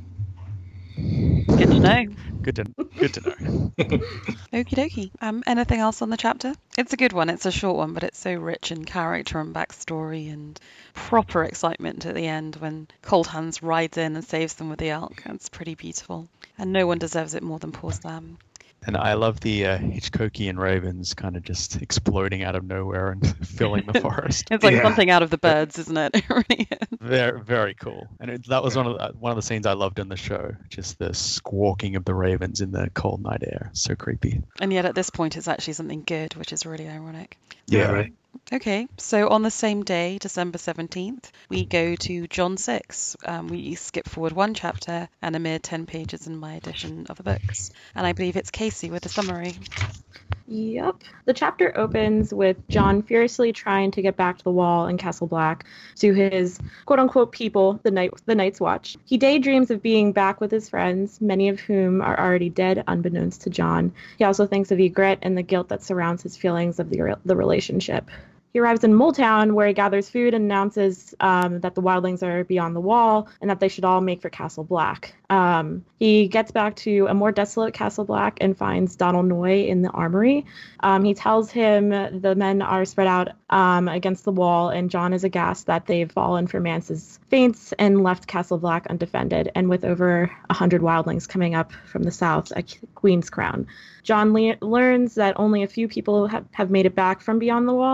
Good to know. Good to know. Okie dokie. Anything else on the chapter? It's a good one. It's a short one, but it's so rich in character and backstory and proper excitement at the end when Cold Hands rides in and saves them with the elk. It's pretty beautiful. And no one deserves it more than poor Sam. And I love the Hitchcockian ravens kind of just exploding out of nowhere and filling the forest. It's like something out of the birds, isn't it? It really is. Very, very cool. And that was one of the scenes I loved in the show. Just the squawking of the ravens in the cold night air. So creepy. And yet at this point, it's actually something good, which is really ironic. Yeah, right. Okay, so on the same day, December 17th, we go to John 6. We skip forward one chapter and a mere 10 pages in my edition of the books. And I believe it's Casey with the summary. Yep. The chapter opens with John furiously trying to get back to the Wall in Castle Black to his quote-unquote people, the Night's Watch. He daydreams of being back with his friends, many of whom are already dead, unbeknownst to John. He also thinks of Ygritte and the guilt that surrounds his feelings of the relationship. He arrives in Moletown, where he gathers food and announces that the wildlings are beyond the Wall and that they should all make for Castle Black. He gets back to a more desolate Castle Black and finds Donal Noye in the armory. He tells him the men are spread out against the Wall, and John is aghast that they've fallen for Mance's feints and left Castle Black undefended, and with over 100 wildlings coming up from the south at Queen's Crown. John learns that only a few people have made it back from beyond the Wall, and that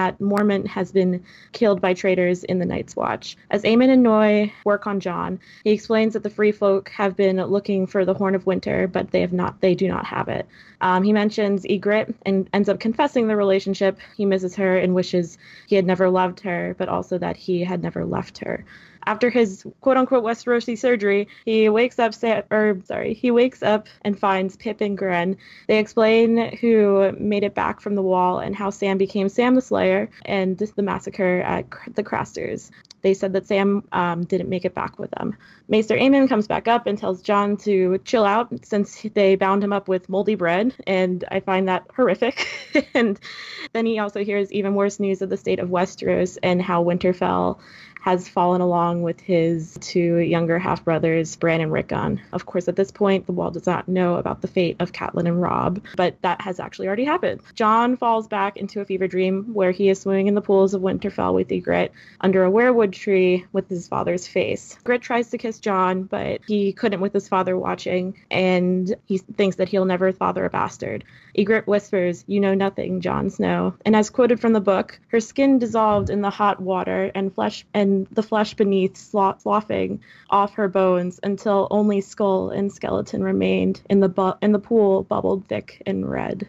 that Mormont has been killed by traitors in the Night's Watch. As Aemon and Noi work on Jon, he explains that the Free Folk have been looking for the Horn of Winter, but they do not have it. He mentions Ygritte and ends up confessing the relationship. He misses her and wishes he had never loved her, but also that he had never left her. After his quote-unquote Westerosi surgery, he wakes up and finds Pip and Gren. They explain who made it back from the Wall and how Sam became Sam the Slayer and the massacre at the Crasters. They said that Sam didn't make it back with them. Maester Aemon comes back up and tells Jon to chill out since they bound him up with moldy bread, and I find that horrific. And then he also hears even worse news of the state of Westeros and how Winterfell has fallen along with his two younger half-brothers, Bran and Rickon. Of course, at this point, the Wall does not know about the fate of Catelyn and Robb, but that has actually already happened. Jon falls back into a fever dream where he is swimming in the pools of Winterfell with Ygritte under a weirwood tree with his father's face. Ygritte tries to kiss Jon, but he couldn't with his father watching, and he thinks that he'll never father a bastard. Ygritte whispers, "You know nothing, Jon Snow." And as quoted from the book, her skin dissolved in the hot water and the flesh beneath sloughing off her bones until only skull and skeleton remained, and the pool bubbled thick and red.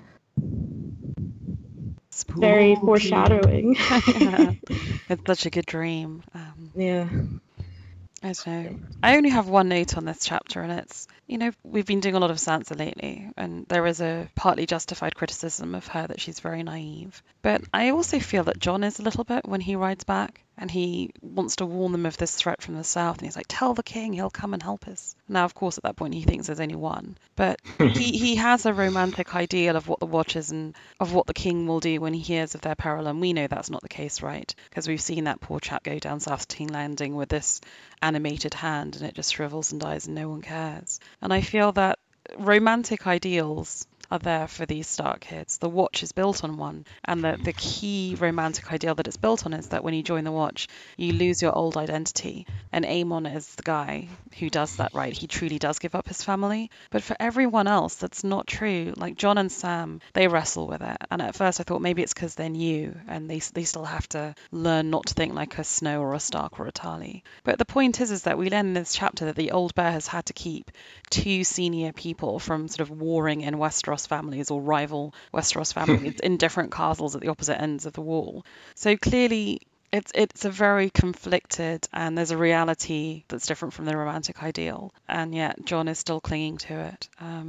Spooky. Very foreshadowing. Yeah. It's such a good dream. Yeah. I don't know. I only have one note on this chapter, and it's, we've been doing a lot of Sansa lately, and there is a partly justified criticism of her that she's very naive. But I also feel that Jon is a little bit when he rides back, and he wants to warn them of this threat from the south, and he's like, tell the king, he'll come and help us. Now, of course, at that point, he thinks there's only one. But he has a romantic ideal of what the Watch is and of what the king will do when he hears of their peril, and we know that's not the case, right? Because we've seen that poor chap go down South King's Landing with this animated hand, and it just shrivels and dies, and no one cares. And I feel that romantic ideals are there for these Stark kids. The Watch is built on one, and the key romantic ideal that it's built on is that when you join the Watch, you lose your old identity, and Aemon is the guy who does that, right? He truly does give up his family. But for everyone else, that's not true. Like Jon and Sam, they wrestle with it, and at first I thought maybe it's because they're new and they still have to learn not to think like a Snow or a Stark or a Tarly. But the point is that we learn in this chapter that the old bear has had to keep two senior people from sort of warring in Westeros families or rival Westeros families in different castles at the opposite ends of the Wall. So clearly it's a very conflicted, and there's a reality that's different from the romantic ideal, and yet Jon is still clinging to it.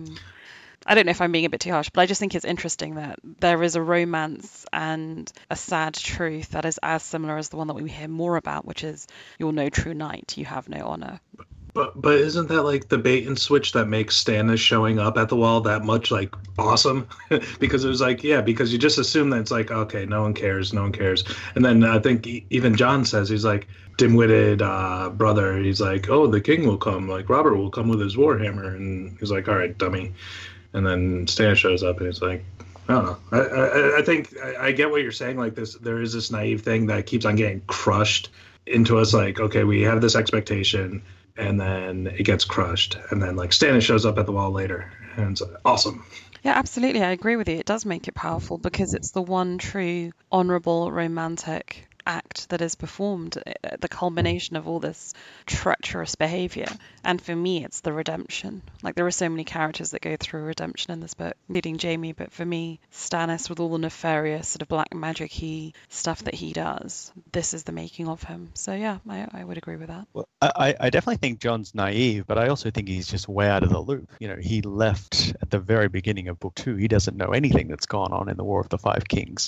I don't know if I'm being a bit too harsh, but I just think it's interesting that there is a romance and a sad truth that is as similar as the one that we hear more about, which is you're no true knight, you have no honor. But isn't that like the bait and switch that makes Stannis showing up at the Wall that much like awesome? Because it was like, yeah, because you just assume that it's like, okay, no one cares. And then I think even Jon says, he's like, dim-witted brother, he's like, oh, the king will come, like Robert will come with his warhammer, and he's like, all right, dummy. And then Stannis shows up and he's like, I don't know. I think I get what you're saying. Like there is this naive thing that keeps on getting crushed into us. Like, okay, we have this expectation, and then it gets crushed, and then like Stannis shows up at the Wall later, and it's awesome. Yeah, absolutely. I agree with you. It does make it powerful because it's the one true honorable romantic act that is performed, the culmination of all this treacherous behavior. And for me, it's the redemption. Like there are so many characters that go through redemption in this book, including Jaime, but for me, Stannis, with all the nefarious sort of black magic-y stuff that he does, this is the making of him. So yeah, I would agree with that. Well, I definitely think Jon's naive, but I also think he's just way out of the loop. He left at the very beginning of book 2. He doesn't know anything that's gone on in the War of the Five Kings.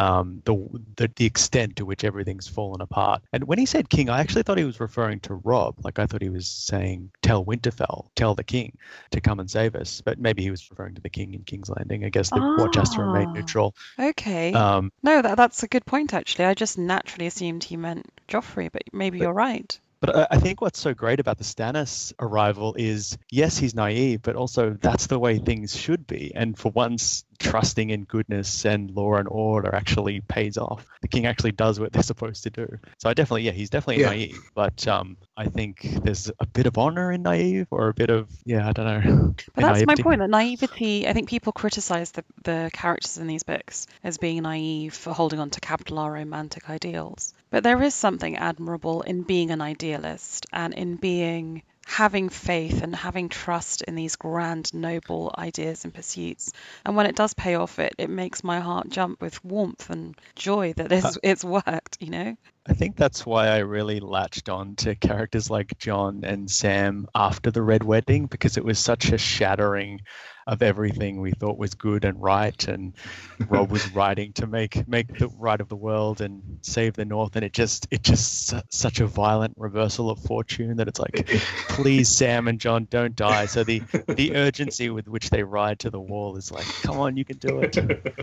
The extent to which everything's fallen apart. And when he said king, I actually thought he was referring to Robb. Like I thought he was saying, tell Winterfell, tell the king to come and save us. But maybe he was referring to the king in King's Landing. I guess the Watch has to remain neutral. Okay. No, that's a good point, actually. I just naturally assumed he meant Joffrey, but maybe you're right. But I think what's so great about the Stannis arrival is, yes, he's naive, but also that's the way things should be. And for once, trusting in goodness and law and order actually pays off. The king actually does what they're supposed to do. So he's definitely naive, but I think there's a bit of honor in naive, or a bit of, I don't know. But that's my point, that naivety, I think people criticize the characters in these books as being naive for holding on to capital R romantic ideals. But there is something admirable in being an idealist and in having faith and having trust in these grand, noble ideas and pursuits. And when it does pay off, it makes my heart jump with warmth and joy that it's worked, I think that's why I really latched on to characters like John and Sam after the Red Wedding, because it was such a shattering of everything we thought was good and right, and Rob was writing to make the right of the world and save the North, and it just such a violent reversal of fortune that it's like, please, Sam and John, don't die. So the urgency with which they ride to the wall is like, come on, you can do it.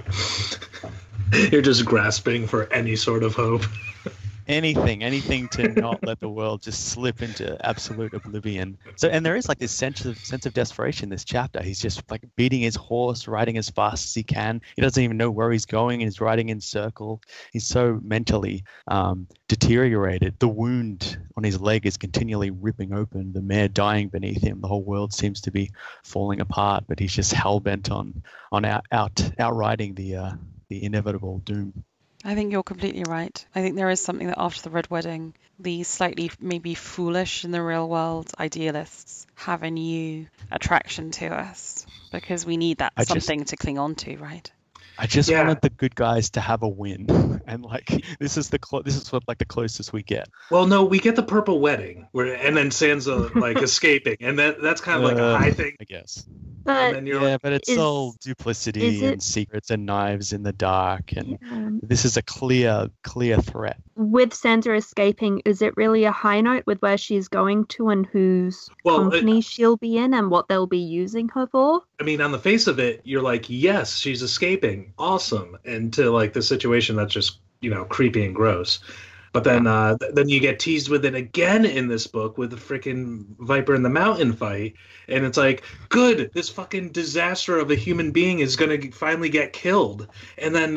You're just grasping for any sort of hope. Anything to not let the world just slip into absolute oblivion. So, and there is like this sense of desperation in this chapter. He's just like beating his horse, riding as fast as he can. He doesn't even know where he's going. He's riding in circles. He's so mentally deteriorated. The wound on his leg is continually ripping open. The mare dying beneath him. The whole world seems to be falling apart, but he's just hell-bent on outriding the inevitable doom. I think you're completely right. I think there is something that after the Red Wedding, these slightly maybe foolish in the real world idealists have a new attraction to us, because we need that something to cling on to, right? I just wanted the good guys to have a win, and like this is what like the closest we get. Well, no, we get the purple wedding, and then Sansa like escaping, and that's kind of like a high thing, I guess. But but it's all duplicity and secrets and knives in the dark, and this is a clear threat. With Sansa escaping, is it really a high note with where she's going to and whose company she'll be in and what they'll be using her for? I mean, on the face of it, you're like, yes, she's escaping, awesome, and to like the situation that's just creepy and gross. But then you get teased with it again in this book with the freaking Viper in the Mountain fight. And it's like, good, this fucking disaster of a human being is going to finally get killed. And then,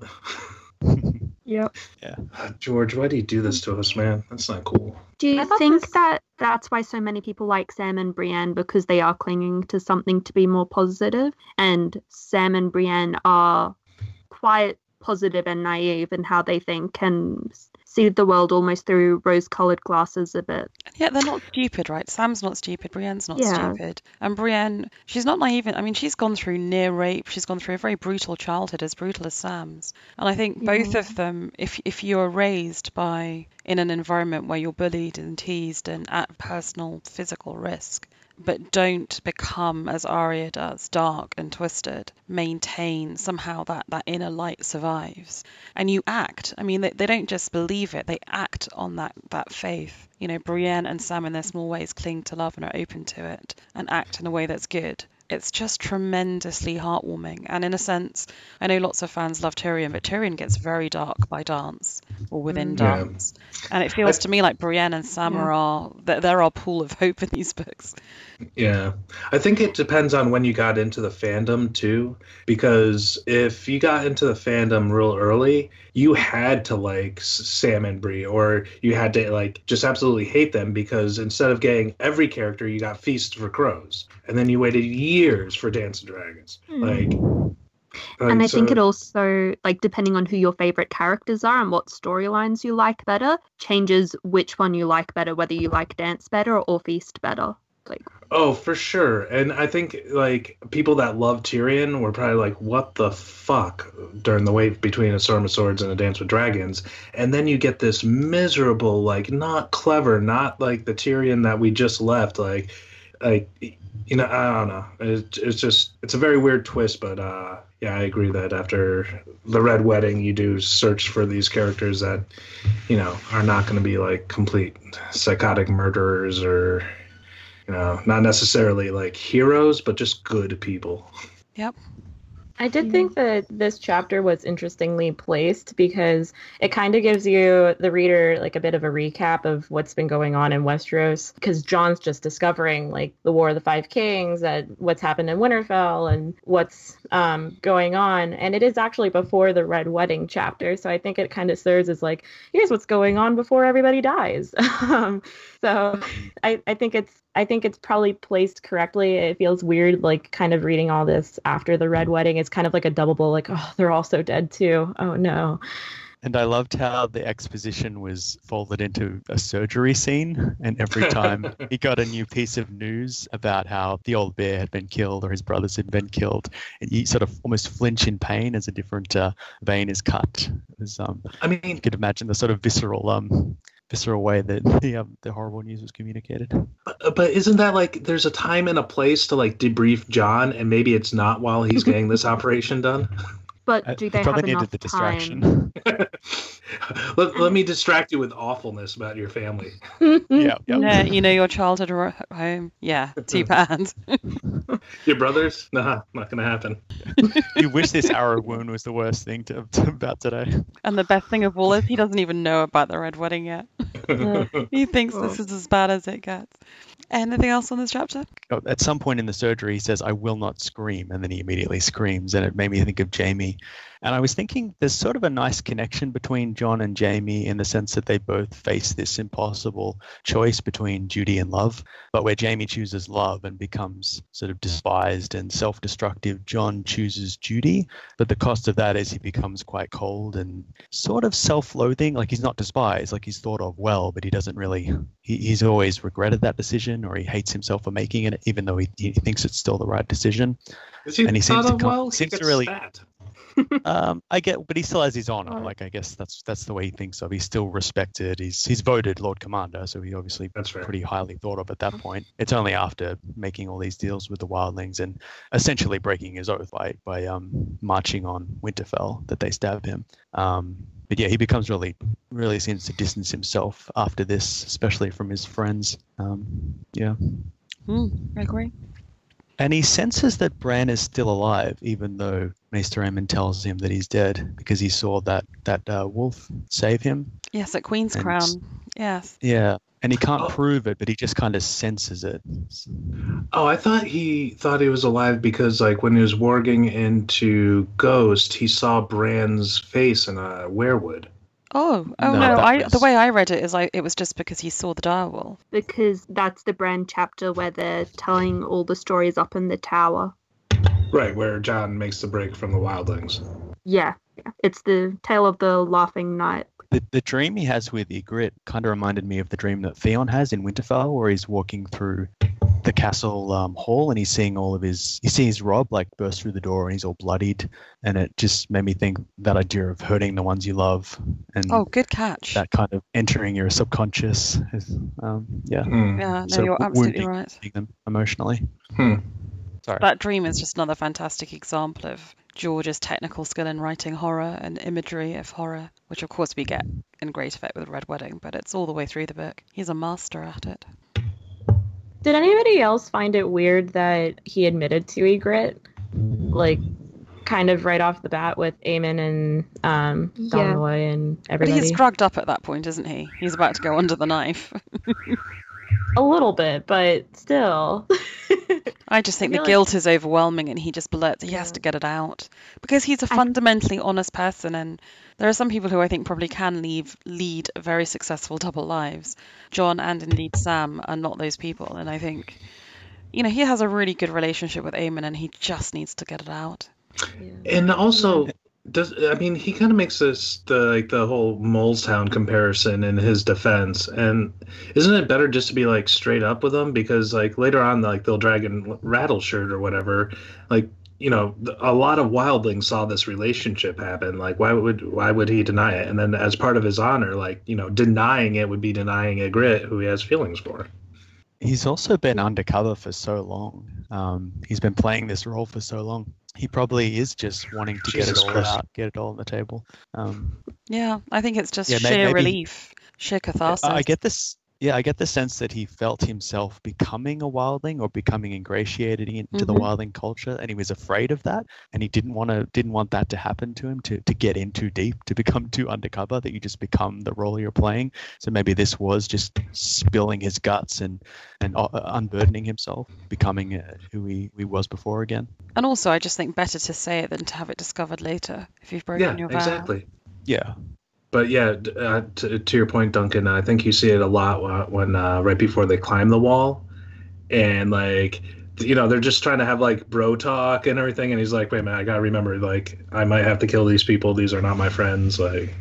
Yep. Yeah. George, why do you do this to us, man? That's not cool. Do you think that that's why so many people like Sam and Brienne, because they are clinging to something to be more positive? And Sam and Brienne are quite positive and naive in how they think and see the world almost through rose-coloured glasses a bit. Yeah, they're not stupid, right? Sam's not stupid, Brienne's not stupid. And Brienne, she's not naive. I mean, she's gone through near rape. She's gone through a very brutal childhood, as brutal as Sam's. And I think both of them, if you're raised in an environment where you're bullied and teased and at personal physical risk, but don't become, as Arya does, dark and twisted, maintain somehow that inner light survives. And you act. I mean, they don't just believe it, they act on that faith. Brienne and Sam in their small ways cling to love and are open to it and act in a way that's good. It's just tremendously heartwarming. And in a sense, I know lots of fans love Tyrion, but Tyrion gets very dark by dance or within dance. And it feels to me like Brienne and Sam they're our pool of hope in these books. Yeah. I think it depends on when you got into the fandom too, because if you got into the fandom real early, you had to like Sam and Bree, or you had to like just absolutely hate them, because instead of getting every character, you got Feast for Crows. And then you waited years for Dance of Dragons. And I think it also, like, depending on who your favorite characters are and what storylines you like better, changes which one you like better, whether you like Dance better or Feast better. Oh, for sure. And I think like people that love Tyrion were probably like, what the fuck, during the wait between A Storm of Swords and A Dance with Dragons. And then you get this miserable, like, not clever, not like the Tyrion that we just left, like I don't know. It's a very weird twist, but I agree that after the Red Wedding, you do search for these characters that, are not going to be like complete psychotic murderers or, not necessarily like heroes, but just good people. Yep. I did think that this chapter was interestingly placed because it kind of gives you, the reader, like a bit of a recap of what's been going on in Westeros. Because Jon's just discovering like the War of the Five Kings, that what's happened in Winterfell and what's going on. And it is actually before the Red Wedding chapter. So I think it kind of serves as like, here's what's going on before everybody dies. So I think it's probably placed correctly. It feels weird, like kind of reading all this after the Red Wedding. It's kind of like a double bull, like, oh, they're also dead too. Oh no. And I loved how the exposition was folded into a surgery scene. And every time he got a new piece of news about how the old bear had been killed or his brothers had been killed, and you sort of almost flinch in pain as a different vein is cut. It was, I mean, you could imagine the sort of visceral way that the horrible news was communicated. But isn't that like there's a time and a place to like debrief Jon, and maybe it's not while he's getting this operation done? But do they have probably enough needed the time? distraction. let me distract you with awfulness about your family. Yeah. Yeah, your childhood home. Yeah, too bad. Your brothers? Nah, not gonna happen. You wish this arrow wound was the worst thing about today. And the best thing of all is he doesn't even know about the Red Wedding yet. He thinks this is as bad as it gets. Anything else on this chapter? At some point in the surgery, he says, "I will not scream," and then he immediately screams, and it made me think of Jaime. And I was thinking there's sort of a nice connection between Jon and Jaime in the sense that they both face this impossible choice between duty and love, but where Jaime chooses love and becomes sort of despised and self-destructive, Jon chooses duty, but the cost of that is he becomes quite cold and sort of self-loathing. Like, he's not despised, like he's thought of well, but he doesn't really, he's always regretted that decision, or he hates himself for making it, even though he thinks it's still the right decision. And he seems to really fat. I get, but he still has his honor. Like, I guess that's the way he thinks of. He's still respected. He's voted Lord Commander, so he obviously pretty highly thought of at that point. It's only after making all these deals with the wildlings and essentially breaking his oath by marching on Winterfell that they stab him. But yeah, he becomes really seems to distance himself after this, especially from his friends. Yeah. I agree. And he senses that Bran is still alive, even though Maester Aemon tells him that he's dead, because he saw that wolf save him. Yes, at Queen's Crown. Yes. Yeah, and he can't prove it, but he just kind of senses it. Oh, I thought he was alive because, like, when he was warging into Ghost, he saw Bran's face in a werewood. Oh no! The way I read it is it was just because he saw the direwolf. Because that's the Bran chapter where they're telling all the stories up in the tower. Right, where Jon makes the break from the wildlings. Yeah. It's the tale of the Laughing Knight. The dream he has with Ygritte kind of reminded me of the dream that Theon has in Winterfell, where he's walking through the castle hall and he's seeing he sees Robb like burst through the door and he's all bloodied, and it just made me think that idea of hurting the ones you love, and good catch, that kind of entering your subconscious is, yeah, no, you're absolutely right. Them emotionally. Sorry. That dream is just another fantastic example of George's technical skill in writing horror and imagery of horror, which of course we get in great effect with Red Wedding, but it's all the way through the book. He's a master at it. Did anybody else find it weird that he admitted to Ygritte? Like, kind of right off the bat with Aemon and Don Roy and everybody? But he's drugged up at that point, isn't he? He's about to go under the knife. A little bit, but still. I just think the guilt is overwhelming and he just blurts. He has to get it out. Because he's a fundamentally honest person, and there are some people who I think probably can lead very successful double lives. Jon and indeed Sam are not those people, and I think, he has a really good relationship with Aemon and he just needs to get it out. Yeah. And also, he kind of makes this the whole Molestown comparison in his defense, and isn't it better just to be like straight up with them, because like later on, like they'll drag in Rattleshirt or whatever, like, a lot of wildlings saw this relationship happen. Like, why would he deny it? And then as part of his honor, like, denying it would be denying Ygritte, who he has feelings for. He's also been undercover for so long. He's been playing this role for so long. He probably is just wanting to get it all out, get it all on the table. Yeah, I think it's just sheer relief, sheer catharsis. I get this. I get the sense that he felt himself becoming a wildling or becoming ingratiated into the wildling culture, and he was afraid of that, and he didn't want that to happen to him, to get in too deep, to become too undercover, that you just become the role you're playing. So maybe this was just spilling his guts and unburdening himself, becoming who he was before again. And also, I just think better to say it than to have it discovered later if you've broken your vow. Exactly. Yeah. But yeah, to your point, Duncan, I think you see it a lot when right before they climb the wall, and like, you know, they're just trying to have like bro talk and everything, and he's like, wait a minute, I gotta remember, like, I might have to kill these people. These are not my friends. Like,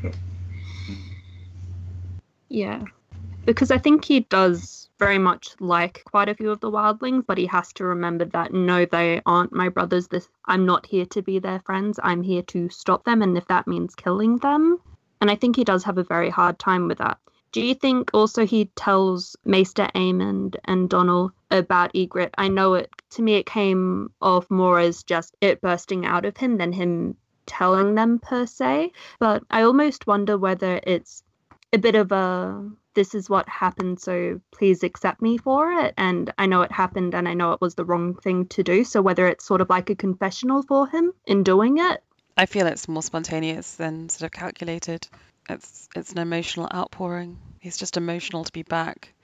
Yeah, because I think he does very much like quite a few of the wildlings, but he has to remember that no, they aren't my brothers. I'm not here to be their friends. I'm here to stop them, and if that means killing them. And I think he does have a very hard time with that. Do you think also he tells Maester Aemond and Donal about Ygritte? I know to me it came off more as just it bursting out of him than him telling them per se. But I almost wonder whether it's a bit of a, this is what happened, so please accept me for it. And I know it happened and I know it was the wrong thing to do. So whether it's sort of like a confessional for him in doing it. I feel it's more spontaneous than sort of calculated. It's an emotional outpouring. He's just emotional to be back.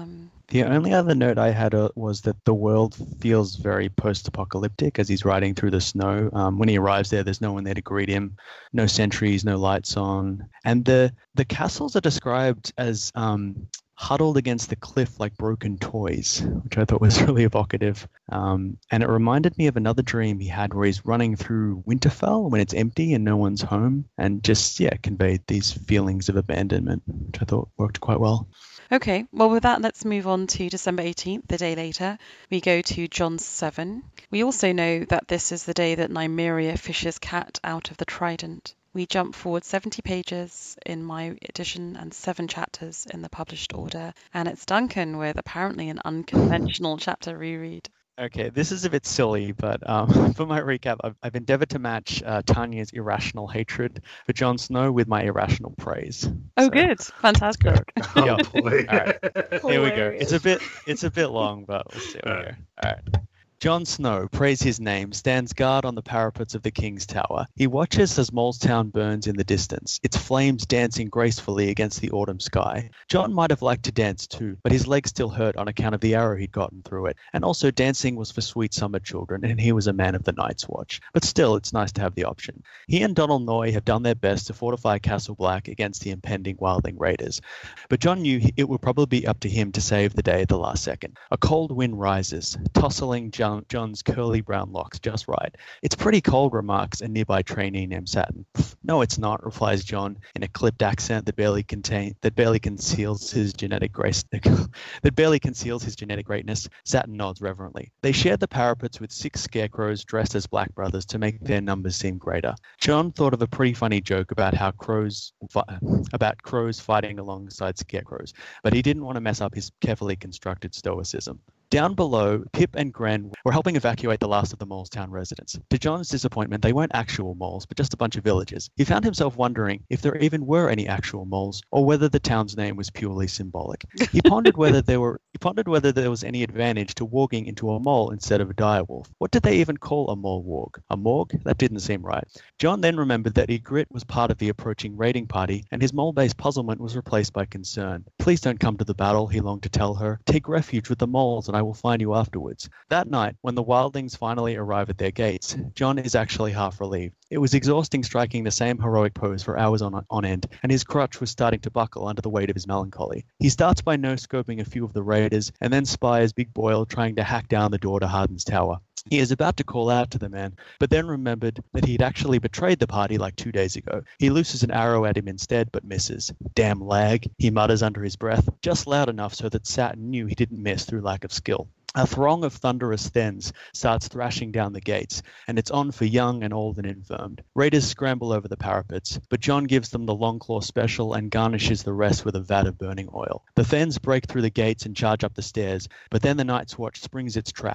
The only other note I had was that the world feels very post-apocalyptic as he's riding through the snow. When he arrives there's no one there to greet him, no sentries, no lights on. And the castles are described as huddled against the cliff like broken toys, which I thought was really evocative. And it reminded me of another dream he had where he's running through Winterfell when it's empty and no one's home, and just, conveyed these feelings of abandonment, which I thought worked quite well. Okay, well, with that, let's move on to December 18th, the day later. We go to Jon 7. We also know that this is the day that Nymeria fishes Cat out of the Trident. We jump forward 70 pages in my edition and 7 chapters in the published order. And it's Duncan with apparently an unconventional chapter reread. Okay, this is a bit silly, but for my recap, I've endeavored to match Tanya's irrational hatred for Jon Snow with my irrational praise. Oh, good. Fantastic. oh boy. All right. Here we go. It's a bit long, but we'll see. All right. Jon Snow, praise his name, stands guard on the parapets of the King's Tower. He watches as Molestown burns in the distance, its flames dancing gracefully against the autumn sky. Jon might have liked to dance too, but his legs still hurt on account of the arrow he'd gotten through it, and also dancing was for sweet summer children, and he was a man of the Night's Watch. But still, it's nice to have the option. He and Donal Noye have done their best to fortify Castle Black against the impending wildling raiders, but Jon knew it would probably be up to him to save the day at the last second. A cold wind rises, tousling Jon's curly brown locks just right. It's pretty cold, remarks a nearby trainee named Saturn. No, it's not, replies Jon in a clipped accent that barely conceals his genetic greatness. Saturn nods reverently. They shared the parapets with 6 scarecrows dressed as Black brothers to make their numbers seem greater. Jon thought of a pretty funny joke about crows fighting alongside scarecrows, but he didn't want to mess up his carefully constructed stoicism. Down below, Pip and Gren were helping evacuate the last of the Molestown residents. To Jon's disappointment, they weren't actual moles, but just a bunch of villagers. He found himself wondering if there even were any actual moles, or whether the town's name was purely symbolic. He pondered whether there was any advantage to warging into a mole instead of a direwolf. What did they even call a mole warg? A morg? That didn't seem right. Jon then remembered that Ygritte was part of the approaching raiding party, and his mole-based puzzlement was replaced by concern. Please don't come to the battle, he longed to tell her. Take refuge with the moles, and I will find you afterwards. That night, when the wildlings finally arrive at their gates, Jon is actually half relieved. It was exhausting striking the same heroic pose for hours on end, and his crutch was starting to buckle under the weight of his melancholy. He starts by no-scoping a few of the raiders, and then spies Big Boyle trying to hack down the door to Harden's tower. He is about to call out to the man, but then remembered that he'd actually betrayed the party like 2 days ago. He looses an arrow at him instead, but misses. Damn lag, he mutters under his breath, just loud enough so that Saturn knew he didn't miss through lack of skill. A throng of thunderous thens starts thrashing down the gates, and it's on for young and old and infirmed. Raiders scramble over the parapets, but Jon gives them the Longclaw special and garnishes the rest with a vat of burning oil. The thens break through the gates and charge up the stairs, but then the Night's Watch springs its trap.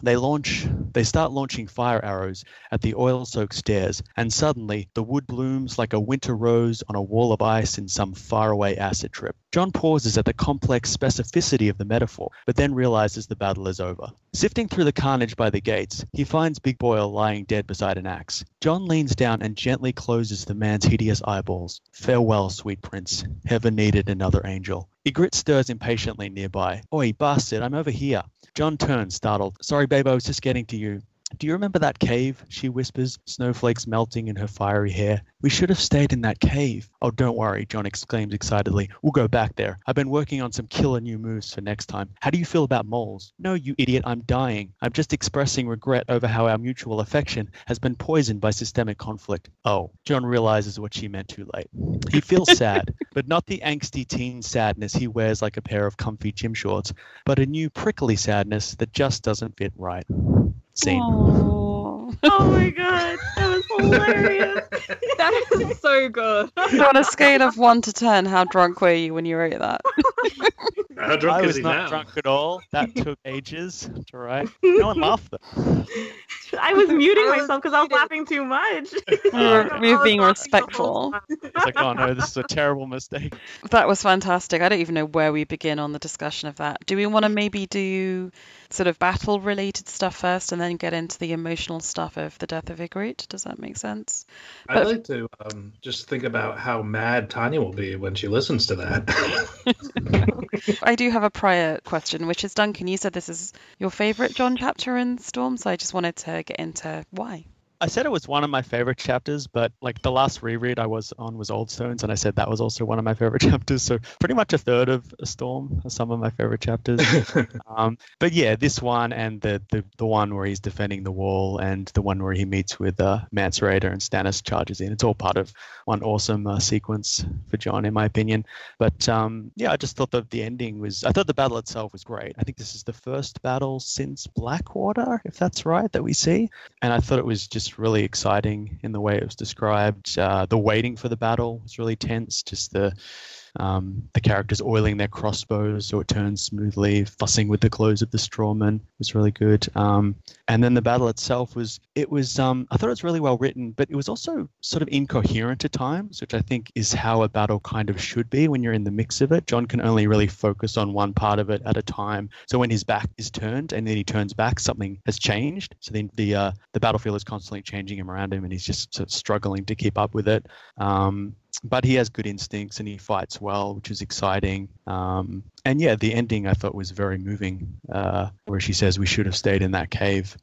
They start launching fire arrows at the oil-soaked stairs, and suddenly the wood blooms like a winter rose on a wall of ice in some faraway acid trip. John pauses at the complex specificity of the metaphor, but then realizes the battle is over. Sifting through the carnage by the gates, he finds Big Boyle lying dead beside an axe. John leans down and gently closes the man's hideous eyeballs. Farewell, sweet prince. Heaven needed another angel. Ygritte stirs impatiently nearby. Oi, bastard, I'm over here. John turns, startled. Sorry, babe, I was just getting to you. Do you remember that cave? She whispers, snowflakes melting in her fiery hair. We should have stayed in that cave. Oh, don't worry, John exclaims excitedly. We'll go back there. I've been working on some killer new moves for next time. How do you feel about moles? No, you idiot, I'm dying. I'm just expressing regret over how our mutual affection has been poisoned by systemic conflict. Oh, John realizes what she meant too late. He feels sad, but not the angsty teen sadness he wears like a pair of comfy gym shorts, but a new prickly sadness that just doesn't fit right. Scene. Aww. Oh my god, that was hilarious. That is so good. So on a scale of 1 to 10, how drunk were you when you wrote that? How drunk I is was he not now? drunk at all. That took ages to write. No one laughed though. I was muting I was myself because I was muted. laughing too much. You're being I was laughing the whole respectful. time. It's like, oh no, this is a terrible mistake. That was fantastic. I don't even know where we begin on the discussion of that. Do we want to maybe do sort of battle related stuff first and then get into the emotional stuff of the death of Ygritte? Does that make sense? I'd But- like to just think about how mad Tanya will be when she listens to that. I do have a prior question, which is, Duncan, you said this is your favourite John chapter in Storm, so I just wanted to get into why. I said it was one of my favorite chapters, but like the last reread I was on was Old Stones, and I said that was also one of my favorite chapters. So pretty much a third of A Storm are some of my favorite chapters. But yeah, this one and the one where he's defending the wall and the one where he meets with Mance Rayder and Stannis charges in. It's all part of one awesome sequence for John, in my opinion. But yeah, I just thought that the ending was. I thought the battle itself was great. I think this is the first battle since Blackwater, if that's right, that we see. And I thought it was just really exciting in the way it was described. The waiting for the battle was really tense. Just the characters oiling their crossbows so it turns smoothly, fussing with the clothes of the strawman was really good. And then the battle itself was I thought it was really well written, but it was also sort of incoherent at times, which I think is how a battle kind of should be when you're in the mix of it. John can only really focus on one part of it at a time. So when his back is turned and then he turns back, something has changed. So then the battlefield is constantly changing him around him and he's just sort of struggling to keep up with it. But he has good instincts and he fights well, which is exciting. And yeah, the ending I thought was very moving, where she says we should have stayed in that cave.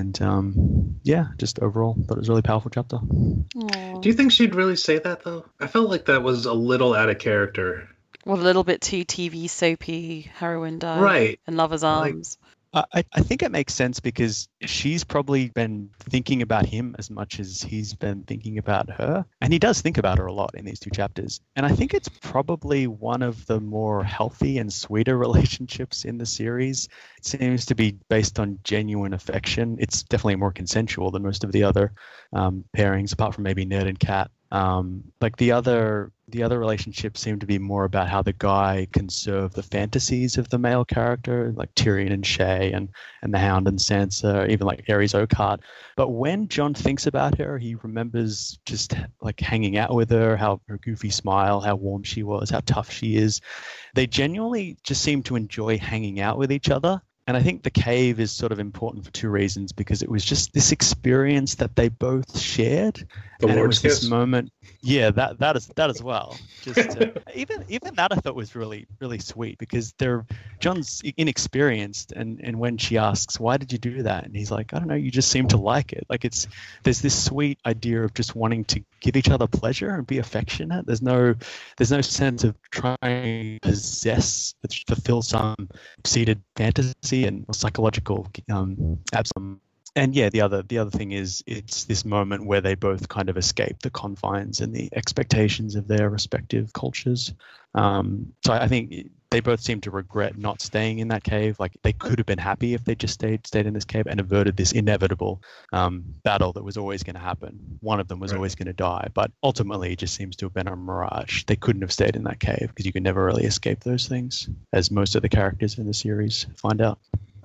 And yeah, just overall thought it was a really powerful chapter. Aw. Do you think she'd really say that, though? I felt like that was a little out of character. Well, a little bit too TV soapy, heroine died Right. in Lover's Arms. I think it makes sense because she's probably been thinking about him as much as he's been thinking about her. And he does think about her a lot in these two chapters. And I think it's probably one of the more healthy and sweeter relationships in the series. It seems to be based on genuine affection. It's definitely more consensual than most of the other pairings, apart from maybe Ned and Kat. Like the other relationships seem to be more about how the guy can serve the fantasies of the male character, like Tyrion and Shay and the Hound and Sansa, even like Ares Oakheart. But when John thinks about her, he remembers just like hanging out with her, how her goofy smile, how warm she was, how tough she is. They genuinely just seem to enjoy hanging out with each other. And I think the cave is sort of important for two reasons, because it was just this experience that they both shared. The And it Lord's was this kiss. moment. Yeah, that as well. Just even that I thought was really, really sweet, because John's inexperienced, and when she asks, why did you do that? And he's like, I don't know, you just seem to like it. Like there's this sweet idea of just wanting to give each other pleasure and be affectionate. There's no sense of trying to possess, fulfill some seated fantasy and psychological absence. And yeah, the other thing is it's this moment where they both kind of escape the confines and the expectations of their respective cultures. So I think they both seem to regret not staying in that cave. Like they could have been happy if they just stayed in this cave and averted this inevitable battle that was always going to happen. One of them was always going to die, but ultimately it just seems to have been a mirage. They couldn't have stayed in that cave because you can never really escape those things, as most of the characters in the series find out.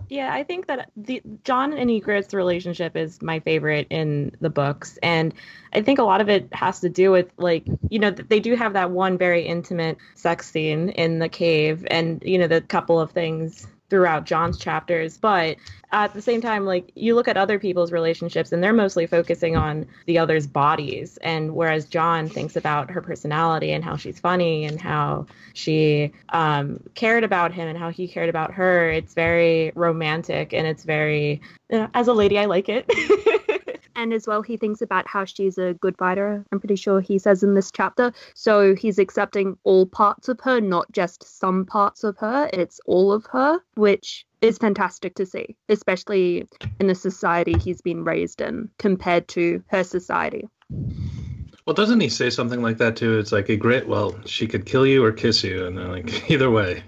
Yeah, I think that the John and Ygritte's relationship is my favorite in the books, and I think a lot of it has to do with, like, you know, they do have that one very intimate sex scene in the cave, and, you know, the couple of things throughout John's chapters, but at the same time, like, you look at other people's relationships and they're mostly focusing on the other's bodies, and whereas John thinks about her personality and how she's funny and how she cared about him and how he cared about her, it's very romantic, and it's very, as a lady, I like it. And as well, he thinks about how she's a good fighter. I'm pretty sure he says in this chapter. So he's accepting all parts of her, not just some parts of her. It's all of her, which is fantastic to see, especially in the society he's been raised in compared to her society. Well, doesn't he say something like that too? It's like, Ygritte, well, she could kill you or kiss you, and they're like, either way.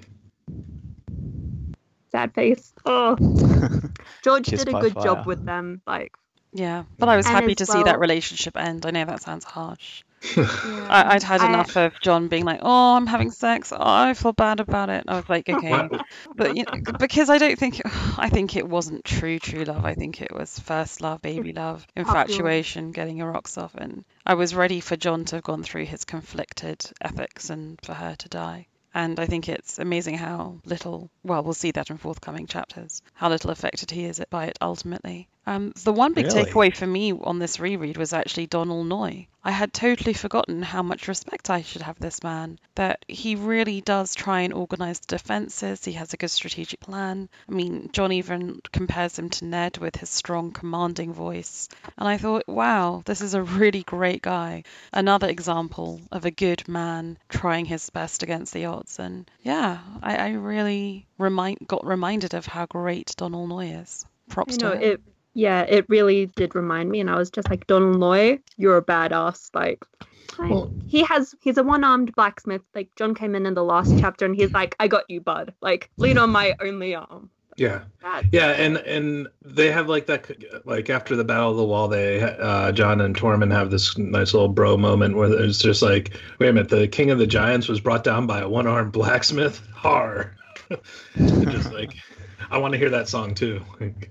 Sad face. Oh, George Kiss did a by good fire. job with them. Like, Yeah, but I was And happy as to see that well- relationship end. I know that sounds harsh. yeah. I'd had enough of John being like, "Oh, I'm having sex. Oh, I feel bad about it." I was like, "Okay," What? but you know, because I don't think I think it wasn't true love. I think it was first love, baby love, infatuation, getting your rocks off, and I was ready for John to have gone through his conflicted ethics and for her to die. And I think it's amazing how little, well, we'll see that in forthcoming chapters, how little affected he is by it ultimately. The one big Really? takeaway for me on this reread was actually Donal Noy. I had totally forgotten how much respect I should have this man, that he really does try and organise the defences. He has a good strategic plan. I mean, John even compares him to Ned with his strong, commanding voice. And I thought, wow, this is a really great guy. Another example of a good man trying his best against the odds. And yeah, I really got reminded of how great Donal Noy is. Props to him. It really did remind me, and I was just like, Donal Noy, you're a badass. Like, Well- he's a one-armed blacksmith. Like, John came in the last chapter, and he's like, I got you, bud. Like, lean on my only arm. Yeah. That- Yeah, and they have like that, like after the Battle of the Wall, they John and Tormund have this nice little bro moment where it's just like, wait a minute, the King of the Giants was brought down by a one-armed blacksmith. Har. Just like, I want to hear that song too.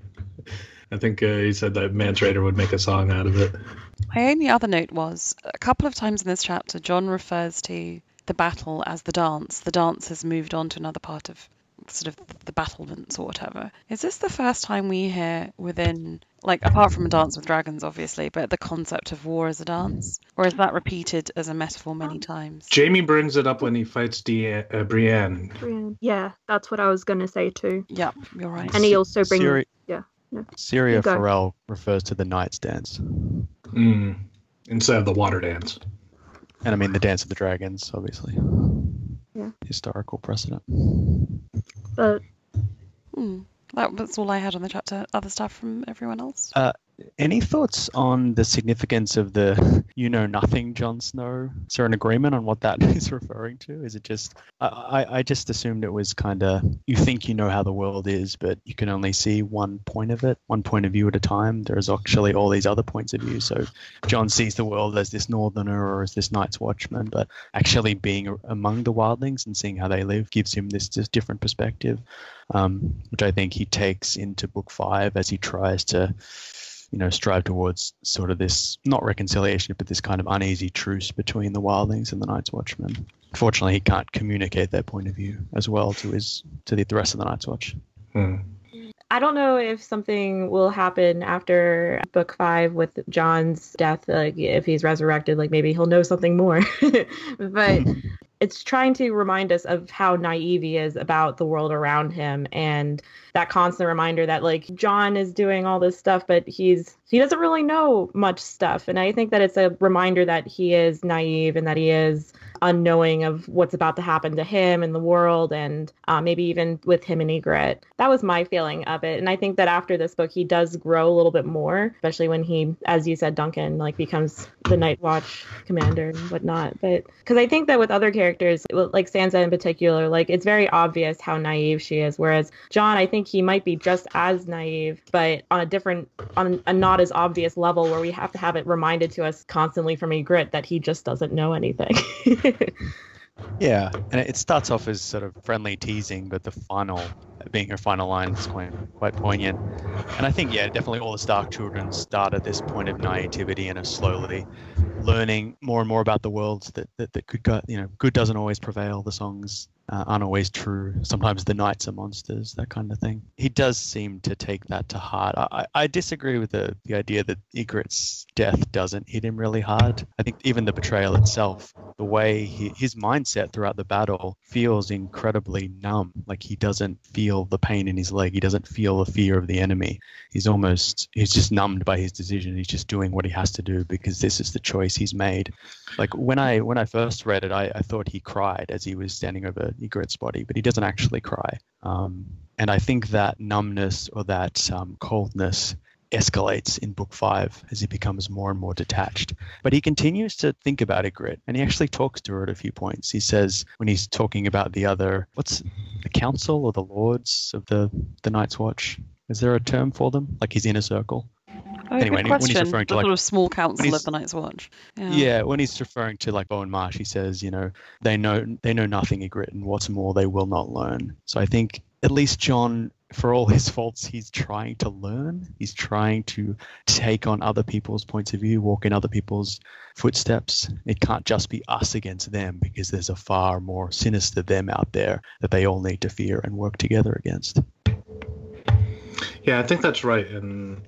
I think he said that Mance Rayder would make a song out of it. My only other note was a couple of times in this chapter, John refers to the battle as the dance. The dance has moved on to another part of sort of the battlements or whatever. Is this the first time we hear within, like, apart from a Dance with Dragons, obviously, but the concept of war as a dance? Or is that repeated as a metaphor many times? Jamie brings it up when he fights Brienne. Yeah, that's what I was going to say too. Yep, you're right. And he also brings... Siri- Yeah. No. Syria You go. Farrell refers to the Knight's Dance. Instead of the water dance. And I mean the Dance of the Dragons, obviously. Yeah. Historical precedent. But That's all I had on the chapter. Other stuff from everyone else? Any thoughts on the significance of the you-know-nothing Jon Snow? Is there an agreement on what that is referring to? Is it just... I just assumed it was kind of... You think you know how the world is, but you can only see one point of it, one point of view at a time. There's actually all these other points of view. So Jon sees the world as this northerner or as this Night's Watchman, but actually being among the wildlings and seeing how they live gives him this just different perspective, which I think he takes into Book 5 as he tries to... strive towards sort of this, not reconciliation, but this kind of uneasy truce between the wildlings and the Night's Watchmen. Fortunately, he can't communicate that point of view as well to the rest of the Night's Watch. I don't know if something will happen after Book 5 with John's death, like if he's resurrected, like maybe he'll know something more. But it's trying to remind us of how naive he is about the world around him, and that constant reminder that, like, John is doing all this stuff, but he doesn't really know much stuff. And I think that it's a reminder that he is naive and that he is unknowing of what's about to happen to him and the world, and maybe even with him and Ygritte. That was my feeling of it. And I think that after this book, he does grow a little bit more, especially when he, as you said, Duncan, like, becomes the Night Watch commander and whatnot. But because I think that with other characters, like Sansa in particular, like, it's very obvious how naive she is. Whereas John, I think he might be just as naive, but on a not as obvious level, where we have to have it reminded to us constantly from Ygritte that he just doesn't know anything. Yeah, and it starts off as sort of friendly teasing, but the final being her final line is quite poignant. And I think, yeah, definitely all the Stark children start at this point of naivety and are slowly learning more and more about the worlds that could go, good doesn't always prevail. The songs aren't always true. Sometimes the knights are monsters, that kind of thing. He does seem to take that to heart. I disagree with the idea that Ygritte's death doesn't hit him really hard. I think even the betrayal itself, the way his mindset throughout the battle feels incredibly numb. Like he doesn't feel the pain in his leg. He doesn't feel the fear of the enemy. He's just numbed by his decision. He's just doing what he has to do because this is the choice he's made. Like when I first read it, I thought he cried as he was standing over Ygritte's body, but he doesn't actually cry. And I think that numbness or that coldness escalates in book 5 as he becomes more and more detached. But he continues to think about Ygritte, and he actually talks to her at a few points. He says when he's talking about what's the council or the lords of the Night's Watch? Is there a term for them? Like his inner circle? Anyway, when he's referring to the sort of small council of the Night's Watch. Yeah, when he's referring to like Bowen Marsh, he says, they know nothing, Ygritte, and what's more, they will not learn. So I think at least Jon, for all his faults, he's trying to learn. He's trying to take on other people's points of view, walk in other people's footsteps. It can't just be us against them because there's a far more sinister them out there that they all need to fear and work together against. Yeah, I think that's right, and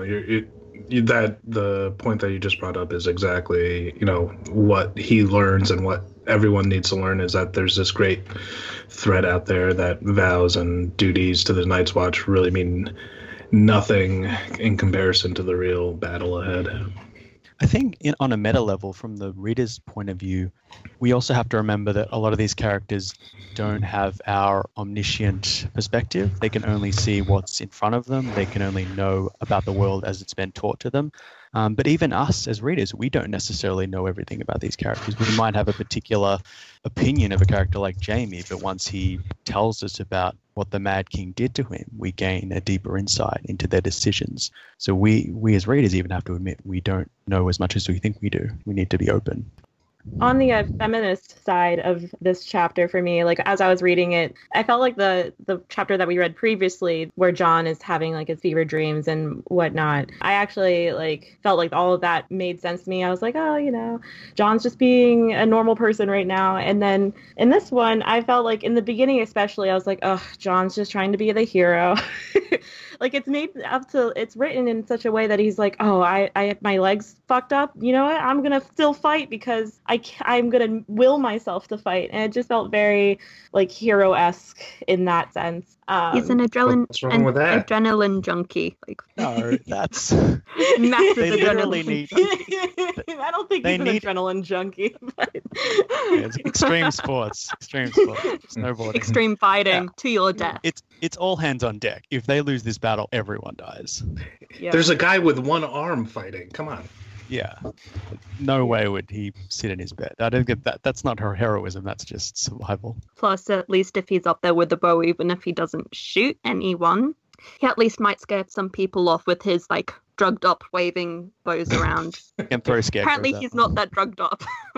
that the point that you just brought up is exactly what he learns, and what everyone needs to learn is that there's this great thread out there that vows and duties to the Night's Watch really mean nothing in comparison to the real battle ahead. I think on a meta level, from the reader's point of view, we also have to remember that a lot of these characters don't have our omniscient perspective. They can only see what's in front of them. They can only know about the world as it's been taught to them. But even us as readers, we don't necessarily know everything about these characters. We might have a particular opinion of a character like Jaime, but once he tells us about what the Mad King did to him, we gain a deeper insight into their decisions. So we as readers even have to admit we don't know as much as we think we do. We need to be open. On the feminist side of this chapter for me, like as I was reading it, I felt like the chapter that we read previously where Jon is having like his fever dreams and whatnot, I actually like felt like all of that made sense to me. I was like, oh, Jon's just being a normal person right now. And then in this one, I felt like in the beginning especially, I was like, oh, Jon's just trying to be the hero. Like it's written in such a way that he's like, oh, I my legs fucked up. You know what? I'm going to still fight because I'm going to will myself to fight. And it just felt very like hero-esque in that sense. He's an adrenaline junkie. Like no, that's massive adrenaline need. I don't think he's an adrenaline junkie. But... it's extreme sports, snowboarding, extreme fighting to your death. It's all hands on deck. If they lose this battle, everyone dies. Yeah. There's a guy with one arm fighting. Come on. Yeah, no way would he sit in his bed. I don't get that. That's not her heroism. That's just survival. Plus, at least if he's up there with the bow, even if he doesn't shoot anyone, he at least might scare some people off with his like drugged up waving bows around. And throw scarecrows. Apparently, he's not that drugged up.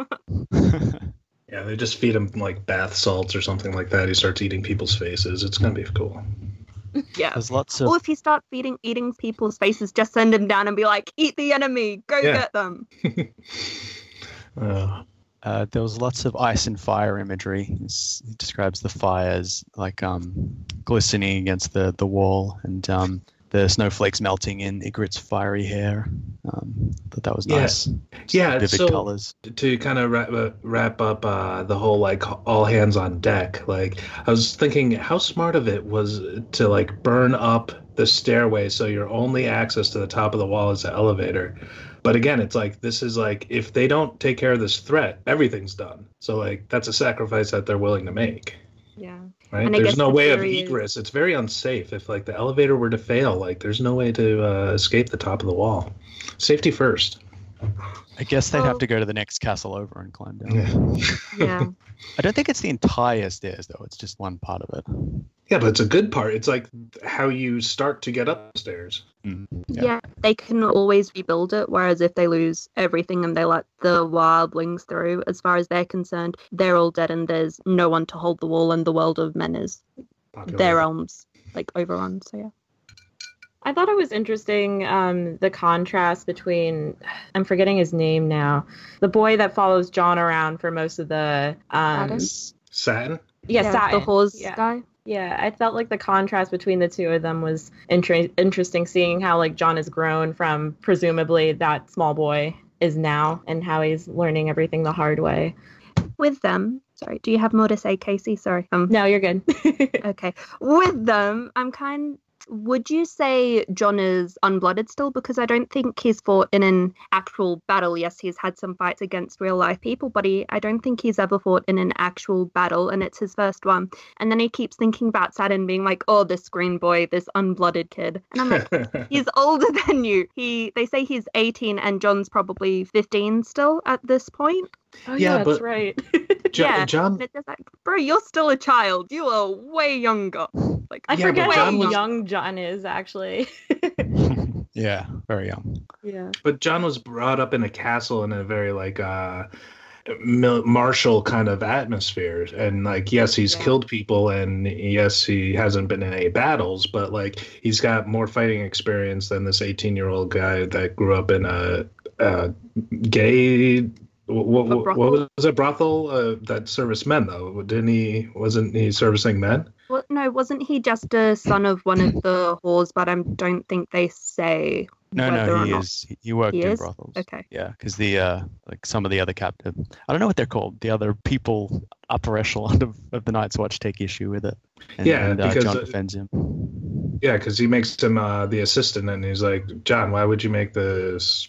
Yeah, they just feed him like bath salts or something like that. He starts eating people's faces. It's gonna be cool. Yeah. There's lots of... Or if you start eating people's faces, just send him down and be like, eat the enemy, go get them. There was lots of ice and fire imagery. He describes the fires like glistening against the wall and the snowflakes melting in Ygritte's fiery hair. Thought that was nice. Yeah, vivid colors. To kind of wrap up the whole like all hands on deck. Like I was thinking, how smart of it was to like burn up the stairway so your only access to the top of the wall is the elevator. But again, it's like this is like if they don't take care of this threat, everything's done. So like that's a sacrifice that they're willing to make. Yeah. Right? There's no way of egress. It's very unsafe. If like the elevator were to fail, like there's no way to escape the top of the wall. Safety first. I guess they'd have to go to the next castle over and climb down. Yeah. I don't think it's the entire stairs though. It's just one part of it. Yeah, but it's a good part. It's like how you start to get upstairs. Mm-hmm. Yeah, they can always rebuild it. Whereas if they lose everything and they let the wildlings through, as far as they're concerned, they're all dead and there's no one to hold the wall and the world of men is populated. their realms like overrun. So yeah. I thought it was interesting, the contrast between, I'm forgetting his name now, the boy that follows John around for most of the Satin? Yeah, Satin. The horse Yeah. guy. Yeah, I felt like the contrast between the two of them was interesting, seeing how like John has grown from presumably that small boy is now, and how he's learning everything the hard way. With them, sorry, do you have more to say, Casey? Sorry. No, you're good. Okay. With them, would you say John is unblooded still? Because I don't think he's fought in an actual battle. Yes, he's had some fights against real life people, but I don't think he's ever fought in an actual battle, and it's his first one. And then he keeps thinking about Saturn being like, oh, this green boy, this unblooded kid. And I'm like, he's older than you. They say he's 18 and John's probably 15 still at this point. Oh Yeah, that's but- right. John. And it's just like, bro, you're still a child. You are way younger. Like, I Yeah, forget but how John was- young John is actually. Yeah, very young. Yeah. But John was brought up in a castle in a very like martial kind of atmosphere, and like yes, he's Yeah. killed people, and yes, he hasn't been in any battles, but like he's got more fighting experience than this 18-year-old guy that grew up in a gay. What was it, brothel that serviced men though? Wasn't he servicing men? well, no, wasn't he just a son of one of the whores? But I don't think they say No, whether or he not. is. He worked He in is? brothels. Okay. Yeah, because the like some of the other captive, I don't know what they're called. The other people upper echelon of the Night's Watch take issue with it. And, Yeah, and, because, John defends him. Yeah, because he makes him the assistant, and he's like, John, why would you make this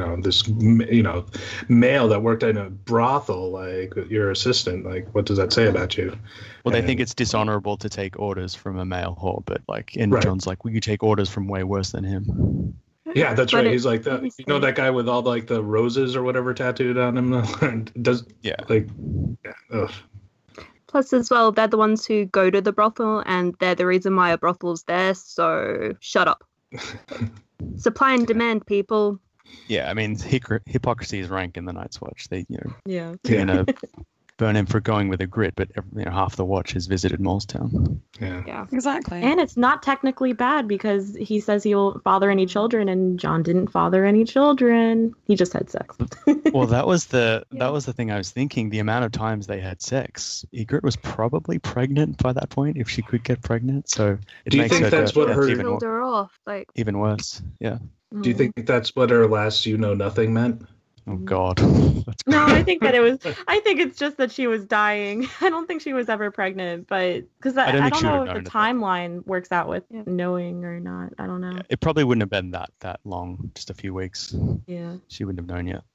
male that worked in a brothel like your assistant? Like, what does that say about you? Well, they And- think it's dishonorable to take orders from a male whore, but like, and Right. John's like, well, you take orders from way worse than him. Yeah, that's But right. it- He's like that. You know that guy with all like the roses or whatever tattooed on him. Does Yeah. like, yeah. Ugh. Plus, as well, they're the ones who go to the brothel, and they're the reason why a brothel's there. So shut up. Supply and demand, people. Yeah, I mean, hypocrisy is rank in the Night's Watch. They, Yeah. you're gonna burn him for going with a grit, but half the watch has visited Molestown. Yeah. Yeah. Exactly. And it's not technically bad because he says he will father any children, and John didn't father any children. He just had sex. Well, that was the thing I was thinking. The amount of times they had sex, Ygritte was probably pregnant by that point, if she could get pregnant. So it Do you makes think her that's death what her- even, Killed her off. Like, even worse. Yeah. Do you think that's what her last "you know nothing" meant? Oh God. That's No, I think that I think it's just that she was dying. I don't think she was ever pregnant, but because I don't I think don't she know would've if known the at that timeline works out with knowing or not. I don't know. It probably wouldn't have been that long, just a few weeks. Yeah. She wouldn't have known yet.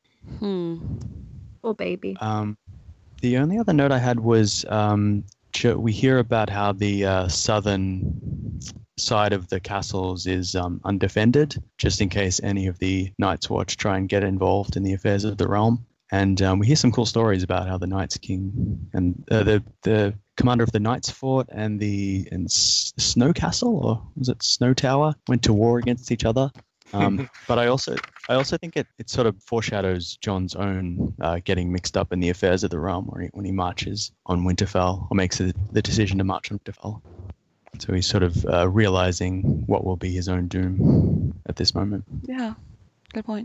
poor baby. The only other note I had was we hear about how the southern side of the castles is undefended, just in case any of the Night's Watch try and get involved in the affairs of the realm. And we hear some cool stories about how the Night's King and the commander of the Night's Fort and Snow Castle, or was it Snow Tower, went to war against each other. But I also think it sort of foreshadows John's own getting mixed up in the affairs of the realm when he marches on Winterfell, or makes the decision to march on Winterfell. So he's sort of realizing what will be his own doom at this moment. Yeah, good point.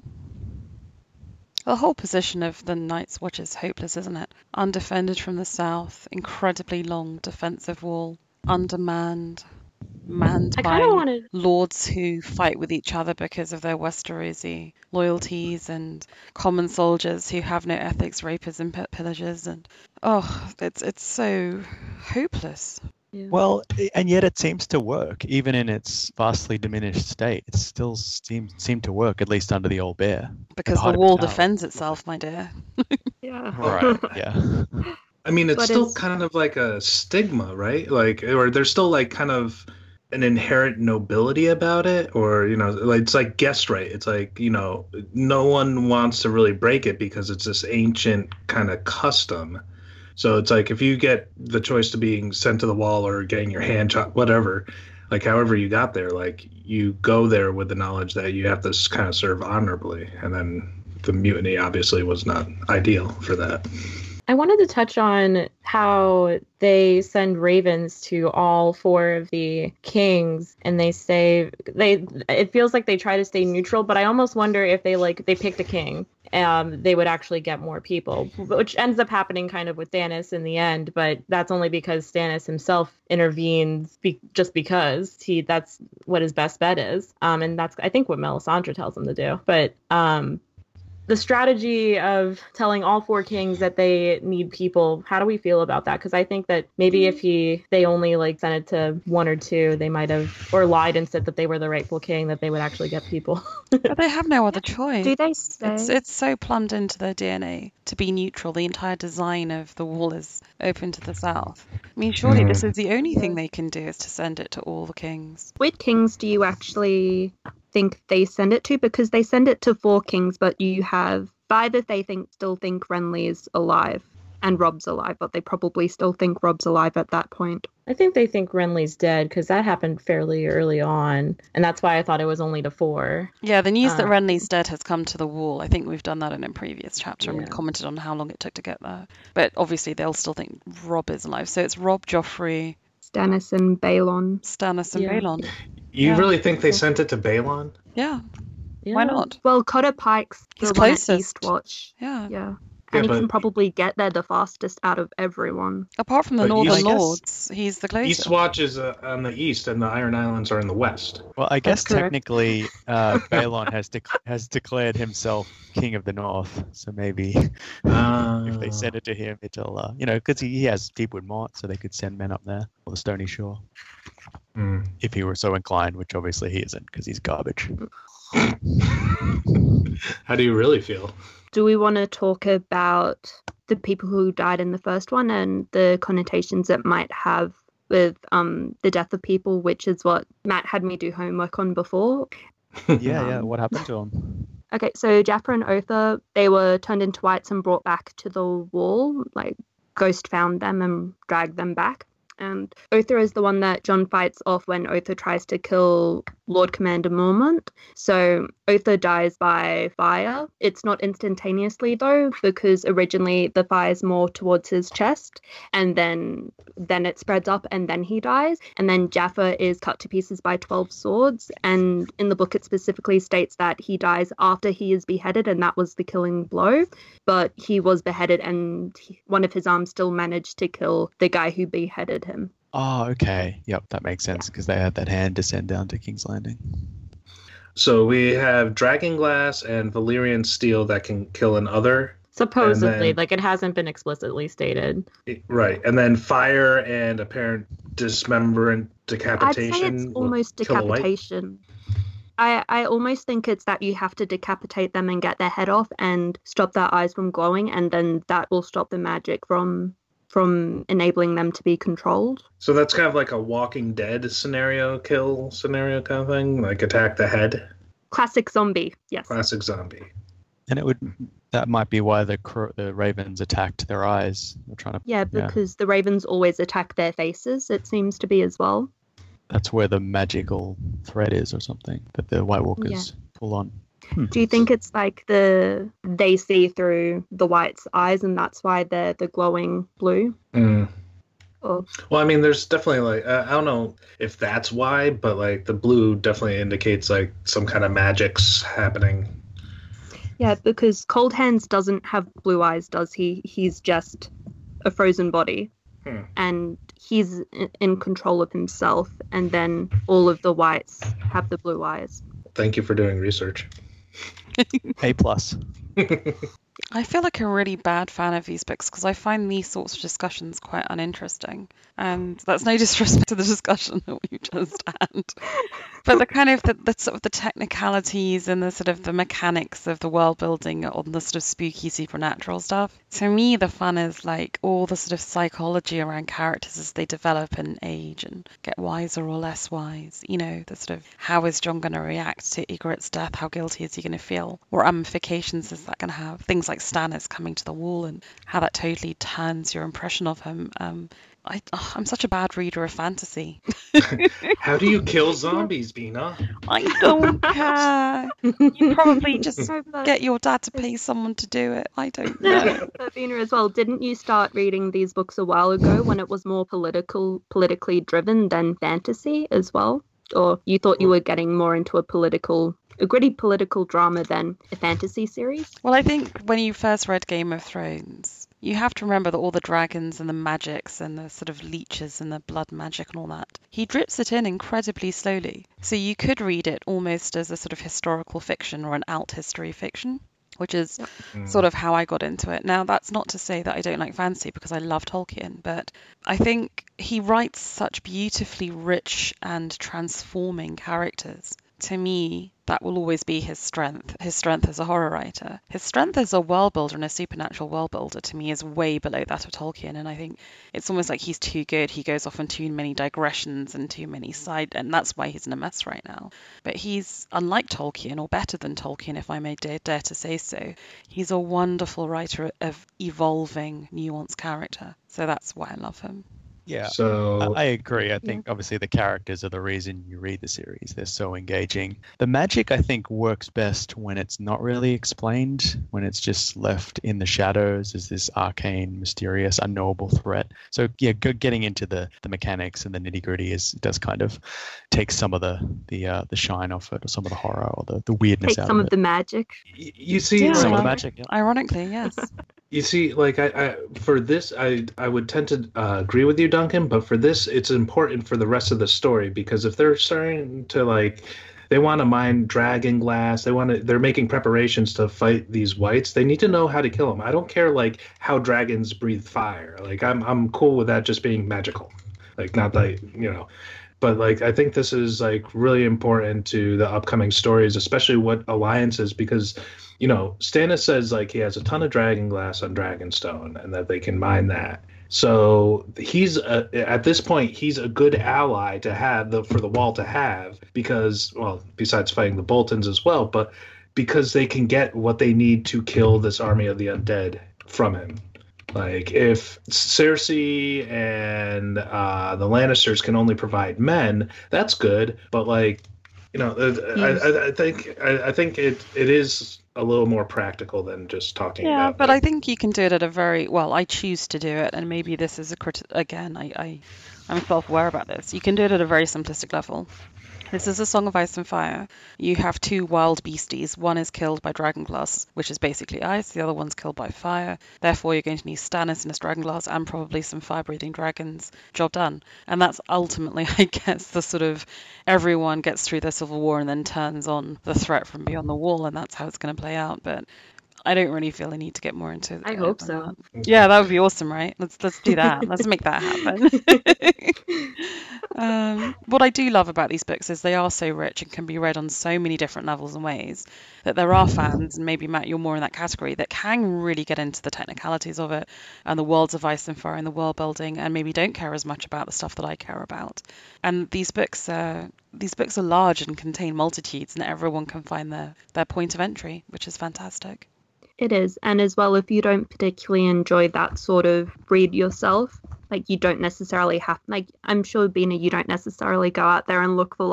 The whole position of the Night's Watch is hopeless, isn't it? Undefended from the south, incredibly long defensive wall, undermanned, manned I by kind of wanted. lords who fight with each other because of their Westerosi loyalties, and common soldiers who have no ethics, rapers and pillagers, and it's so hopeless. Yeah. Well, and yet it seems to work, even in its vastly diminished state. It still seemed to work, at least under the old bear. Because heart the of wall tower. defends itself, my dear. Yeah. Right. Yeah. I mean, it's But still is- kind of like a stigma, right? Like, or there's still like kind of an inherent nobility about it, or like it's like guest right. It's like no one wants to really break it because it's this ancient kind of custom. So it's like if you get the choice to being sent to the wall or getting your hand chopped, whatever, like however you got there, like you go there with the knowledge that you have to kind of serve honorably, and then the mutiny obviously was not ideal for that. I wanted to touch on how they send ravens to all 4 of the kings, and they say it feels like they try to stay neutral, but I almost wonder if they picked a king, they would actually get more people, which ends up happening kind of with Stannis in the end, but that's only because Stannis himself intervenes just because that's what his best bet is. And that's, I think, what Melisandre tells him to do. But the strategy of telling all 4 kings that they need people, how do we feel about that? Because I think that maybe if they only sent it to 1 or 2, they might have, or lied and said that they were the rightful king, that they would actually get people. But they have no other choice. Do they say? It's so plumbed into their DNA to be neutral. The entire design of the wall is open to the south. I mean, surely this is the only thing they can do, is to send it to all the kings. Which kings do you actually think they send it to? Because they send it to 4 kings, but you have 5 that they still think Renly is alive and Robb's alive, but they probably still think Robb's alive at that point. I think they think Renly's dead because that happened fairly early on, and that's why I thought it was only to 4. Yeah, the news that Renly's dead has come to the wall. I think we've done that in a previous chapter, and we commented on how long it took to get there. But obviously they'll still think Robb is alive. So it's Robb, Joffrey, Stannis and Baelon. Baelon. You really think they sent it to Baelon? Yeah. Why not? Well, Cotter Pike's He's the one at closest. Eastwatch. Yeah. Yeah. And he can probably get there the fastest out of everyone. Apart from the But Northern East- Lords, he's the closest. Eastwatch is on the east, and the Iron Islands are in the west. Well, I guess correct. technically Baelon has declared himself king of the north, so maybe if they send it to him, it'll because he has people in Mort, so they could send men up there, or the Stony Shore, if he were so inclined, which obviously he isn't because he's garbage. How do you really feel? Do we want to talk about the people who died in the first one and the connotations it might have with the death of people, which is what Matt had me do homework on before? Yeah. What happened to him? Okay, so Jaffa and Otha, they were turned into whites and brought back to the wall. Ghost found them and dragged them back. And Otha is the one that Jon fights off when Otha tries to kill Lord Commander Mormont. So Otha dies by fire. It's not instantaneously though, because originally the fire is more towards his chest, and then it spreads up and then he dies. And then Jaffa is cut to pieces by 12 swords. And in the book it specifically states that he dies after he is beheaded, and that was the killing blow. But he was beheaded, and one of his arms still managed to kill the guy who beheaded him. Oh, okay. Yep, that makes sense because they had that hand descend down to King's Landing. So we have Dragonglass and Valyrian steel that can kill an other. Supposedly, it hasn't been explicitly stated. Right. And then fire and apparent dismemberment, decapitation. I'd say it's almost decapitation. I almost think it's that you have to decapitate them and get their head off and stop their eyes from glowing, and then that will stop the magic from enabling them to be controlled. So that's kind of like a Walking Dead kill scenario kind of thing, like attack the head. Classic zombie, yes. Classic zombie. And that might be why the ravens attacked their eyes. They're trying to. Yeah, because the ravens always attack their faces, it seems to be as well. That's where the magical thread is, or something that the White Walkers pull on. Do you think it's like they see through the white's eyes and that's why they're the glowing blue? Or... Well, I mean, there's definitely I don't know if that's why, but the blue definitely indicates some kind of magic's happening. Yeah, because Cold Hands doesn't have blue eyes, does he? He's just a frozen body. And he's in control of himself, and then all of the whites have the blue eyes. Thank you for doing research. A+. I feel like a really bad fan of these books because I find these sorts of discussions quite uninteresting. And that's no disrespect to the discussion that we just had. But the kind of the sort of the technicalities and the sort of the mechanics of the world building on the sort of spooky supernatural stuff. To me, the fun is all the sort of psychology around characters as they develop and age and get wiser or less wise. The sort of how is Jon going to react to Ygritte's death? How guilty is he going to feel? What ramifications is that going to have? Things like Stannis coming to the wall and how that totally turns your impression of him. I'm such a bad reader of fantasy. How do you kill zombies, Bina? I don't care. You probably just No, but- get your dad to pay someone to do it. I don't know. But Vina as well, didn't you start reading these books a while ago when it was more politically driven than fantasy as well? Or you thought you were getting more into a gritty political drama than a fantasy series? Well, I think when you first read Game of Thrones, you have to remember that all the dragons and the magics and the sort of leeches and the blood magic and all that, he drips it in incredibly slowly. So you could read it almost as a sort of historical fiction or an alt history fiction, which is sort of how I got into it. Now, that's not to say that I don't like fantasy, because I love Tolkien, but I think he writes such beautifully rich and transforming characters. To me, that will always be his strength. His strength as a horror writer. His strength as a world builder and a supernatural world builder, to me, is way below that of Tolkien. And I think it's almost like he's too good. He goes off on too many digressions and too many and that's why he's in a mess right now. But he's unlike Tolkien, or better than Tolkien, if I may dare to say so. He's a wonderful writer of evolving, nuanced character. So that's why I love him. Yeah, So I agree. I think obviously the characters are the reason you read the series. They're so engaging. The magic, I think, works best when it's not really explained, when it's just left in the shadows as this arcane, mysterious, unknowable threat. So yeah, getting into the mechanics and the nitty gritty does kind of take some of the shine off it, or some of the horror or the weirdness Take out some of of the magic. you see, Yeah. Some of the like, magic. Yeah. Ironically, yes. you see, like I for this, I would tend to agree with you, Duncan. But for this, it's important for the rest of the story, because if they're starting to they want to mine dragon glass, they're making preparations to fight these whites. They need to know how to kill them. I don't care how dragons breathe fire. I'm cool with that just being magical. Not that. But I think this is really important to the upcoming stories, especially what alliances, because Stannis says he has a ton of dragon glass on Dragonstone and that they can mine that. So he's at this point he's a good ally to have for the Wall to have, because, well, besides fighting the Boltons as well, but because they can get what they need to kill this army of the undead from him. If Cersei and the Lannisters can only provide men, that's good. But I think it is a little more practical than just talking about. Yeah, but I think you can do it at a very, well, I choose to do it, and maybe this is again, I'm self-aware about this. You can do it at a very simplistic level. This is a Song of Ice and Fire. You have two wild beasties. One is killed by dragonglass, which is basically ice. The other one's killed by fire. Therefore, you're going to need Stannis and his dragonglass and probably some fire-breathing dragons. Job done. And that's ultimately, I guess, the sort of everyone gets through their civil war and then turns on the threat from beyond the wall, and that's how it's going to play out. But I don't really feel I need to get more into it. I hope than so. that. Yeah, that would be awesome, right? Let's do that. Let's make that happen. What I do love about these books is they are so rich and can be read on so many different levels and ways, that there are fans, and maybe Matt, you're more in that category, that can really get into the technicalities of it and the worlds of Ice and Fire and the world building, and maybe don't care as much about the stuff that I care about. And these books are large and contain multitudes, and everyone can find their point of entry, which is fantastic. It is. And as well, if you don't particularly enjoy that sort of read yourself, you don't necessarily have, I'm sure, Bina, you don't necessarily go out there and look for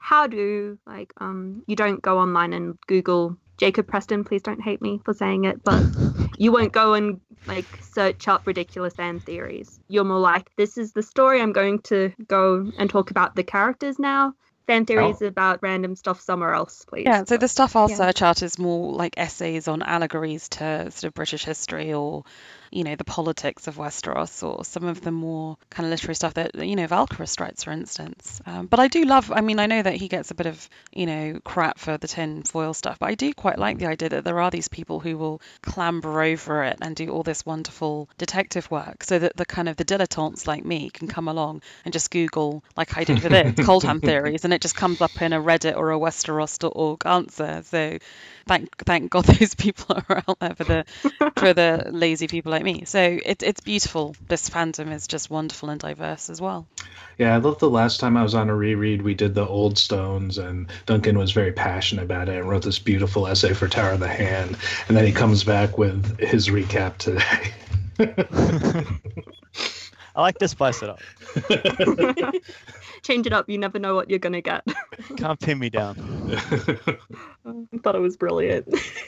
you don't go online and Google Jacob Preston. Please don't hate me for saying it, but you won't go and search up ridiculous fan theories. You're more this is the story. I'm going to go and talk about the characters now. Fan theories about random stuff somewhere else, please. Yeah, so the stuff I'll search out is more essays on allegories to sort of British history, or the politics of Westeros, or some of the more kind of literary stuff that Valkyrie writes, for instance. But I do love, I know that he gets a bit of crap for the tin foil stuff, but I do quite like the idea that there are these people who will clamber over it and do all this wonderful detective work, so that the kind of the dilettantes like me can come along and just Google, like I did with it, Coldham theories, and it just comes up in a Reddit or a Westeros.org answer. So thank God those people are out there for the lazy people like me. So it's beautiful. This fandom is just wonderful and diverse as well. Yeah, I love the last time I was on a reread, we did the Old Stones, and Duncan was very passionate about it and wrote this beautiful essay for Tower of the Hand, and then he comes back with his recap today. I like to spice it up. Change it up. You never know what you're gonna get. Can't pin me down. I thought it was brilliant.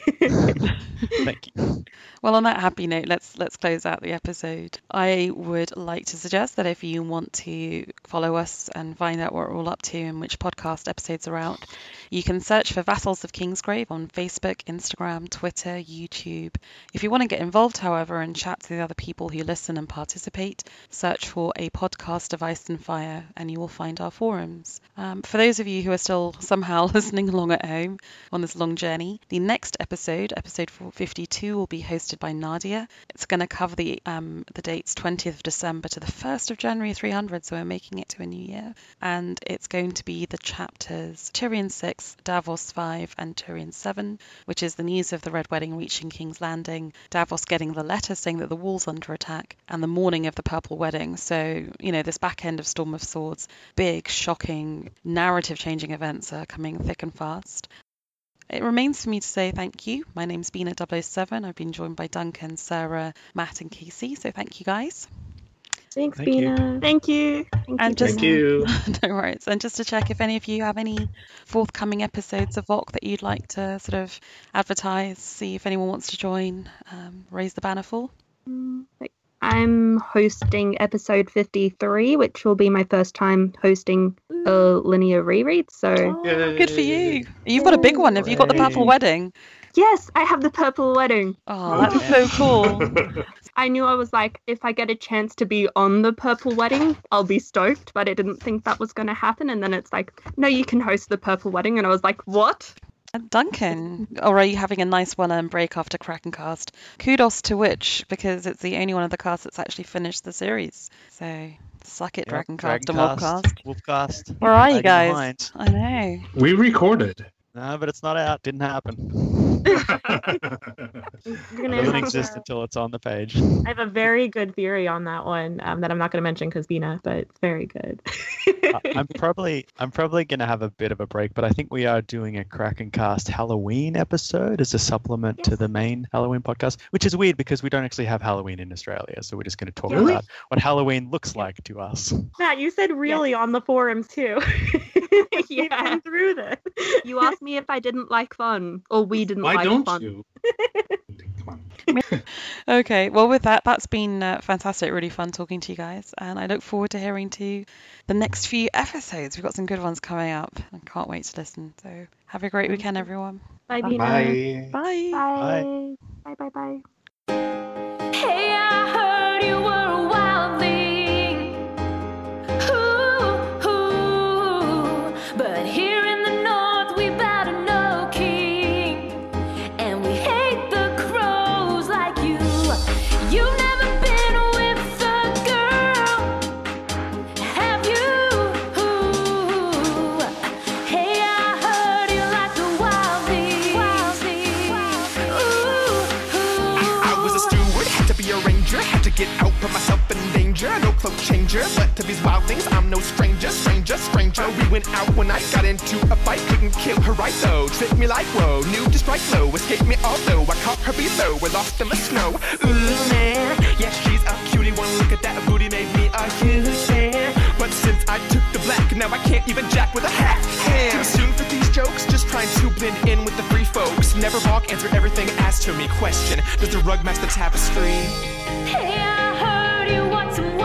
Thank you. Well, on that happy note, let's close out the episode. I would like to suggest that if you want to follow us and find out what we're all up to and which podcast episodes are out, you can search for Vassals of Kingsgrave on Facebook, Instagram, Twitter, YouTube. If you want to get involved, however, and chat to the other people who listen and participate, search for a podcast of Ice and Fire and you will find our forums. For those of you who are still somehow listening along at home on this long journey, the next episode 52, will be hosted by Nadia. It's going to cover the dates 20th of December to the 1st of January 300, so we're making it to a new year. And it's going to be the chapters Tyrion 6, Davos 5, and Tyrion 7, which is the news of the Red Wedding reaching King's Landing, Davos getting the letter saying that the wall's under attack, and the morning of the Purple Wedding. So, this back end of Storm of Swords, big, shocking, narrative-changing events are coming thick and fast. It remains for me to say thank you. My name's Bina 007. I've been joined by Duncan, Sarah, Matt, and Casey. So thank you guys. Thanks, Thank you. Bina. Thank you. And Thank you. No worries. And just to check if any of you have any forthcoming episodes of VOC that you'd like to sort of advertise, see if anyone wants to join, raise the banner for. I'm hosting episode 53, which will be my first time hosting a linear reread. So Good for you. You've got a big one. Have you got the Purple Hooray. Wedding? yes, I have the Purple Wedding. Oh, that's so cool. I knew I was like, if I get a chance to be on the Purple Wedding, I'll be stoked, but I didn't think that was going to happen. And then it's like, no, you can host the Purple Wedding. And I was like, what? Duncan, or are you having a nice one and break after Krakencast? Kudos to which, because it's the only one of the casts that's actually finished the series. So suck it, Yep, Dragoncast and Wolfcast. Wolfcast. Where are you Lagging guys? behind. I know. We recorded. No, but it's not out. Didn't happen. You're It gonna doesn't have exist to- until it's on the page. I have a very good theory on that one that I'm not going to mention because Bina, but it's very good. I'm probably gonna have a bit of a break, but I think we are doing a Krakencast Halloween episode as a supplement to the main Halloween podcast, which is weird because we don't actually have Halloween in Australia, so we're just going to talk Really? about what Halloween looks like to us. Matt, you said really on the forums too. You've Yeah. been through this. You asked me if I didn't like fun, or we didn't Why like don't fun. you? Come on. Okay, well, with that's been fantastic, really fun talking to you guys, and I look forward to hearing to the next few episodes. We've got some good ones coming up. I can't wait to listen. So have a great weekend, everyone. Bye, Bina. Bye. Bye. Bye. Bye. Bye. Bye. Hey, I heard you were a wild thing. Ooh, ooh. But here in the north, we bow to no king. And we hate the crows like you. You've never been with a girl, have you? Hey, I heard you like a wild thing. Ooh. I was a steward, had to be a ranger, had to get out, put myself in danger. No cloak changer, but to these wild things, I'm no stranger. We went out when I got into a fight, couldn't kill her right though. Tricked me like whoa, knew to strike low, escaped me although I caught her below. We're lost in the snow. Ooh man, yeah she's a cutie. One look at that booty made me a huge fan. But since I took the black, now I can't even jack with a half hand. Too soon for these jokes, just trying to blend in with the free folks. Never balk, answer everything asked to me. Question, does the rug match the tapestry? Hey, I heard you want some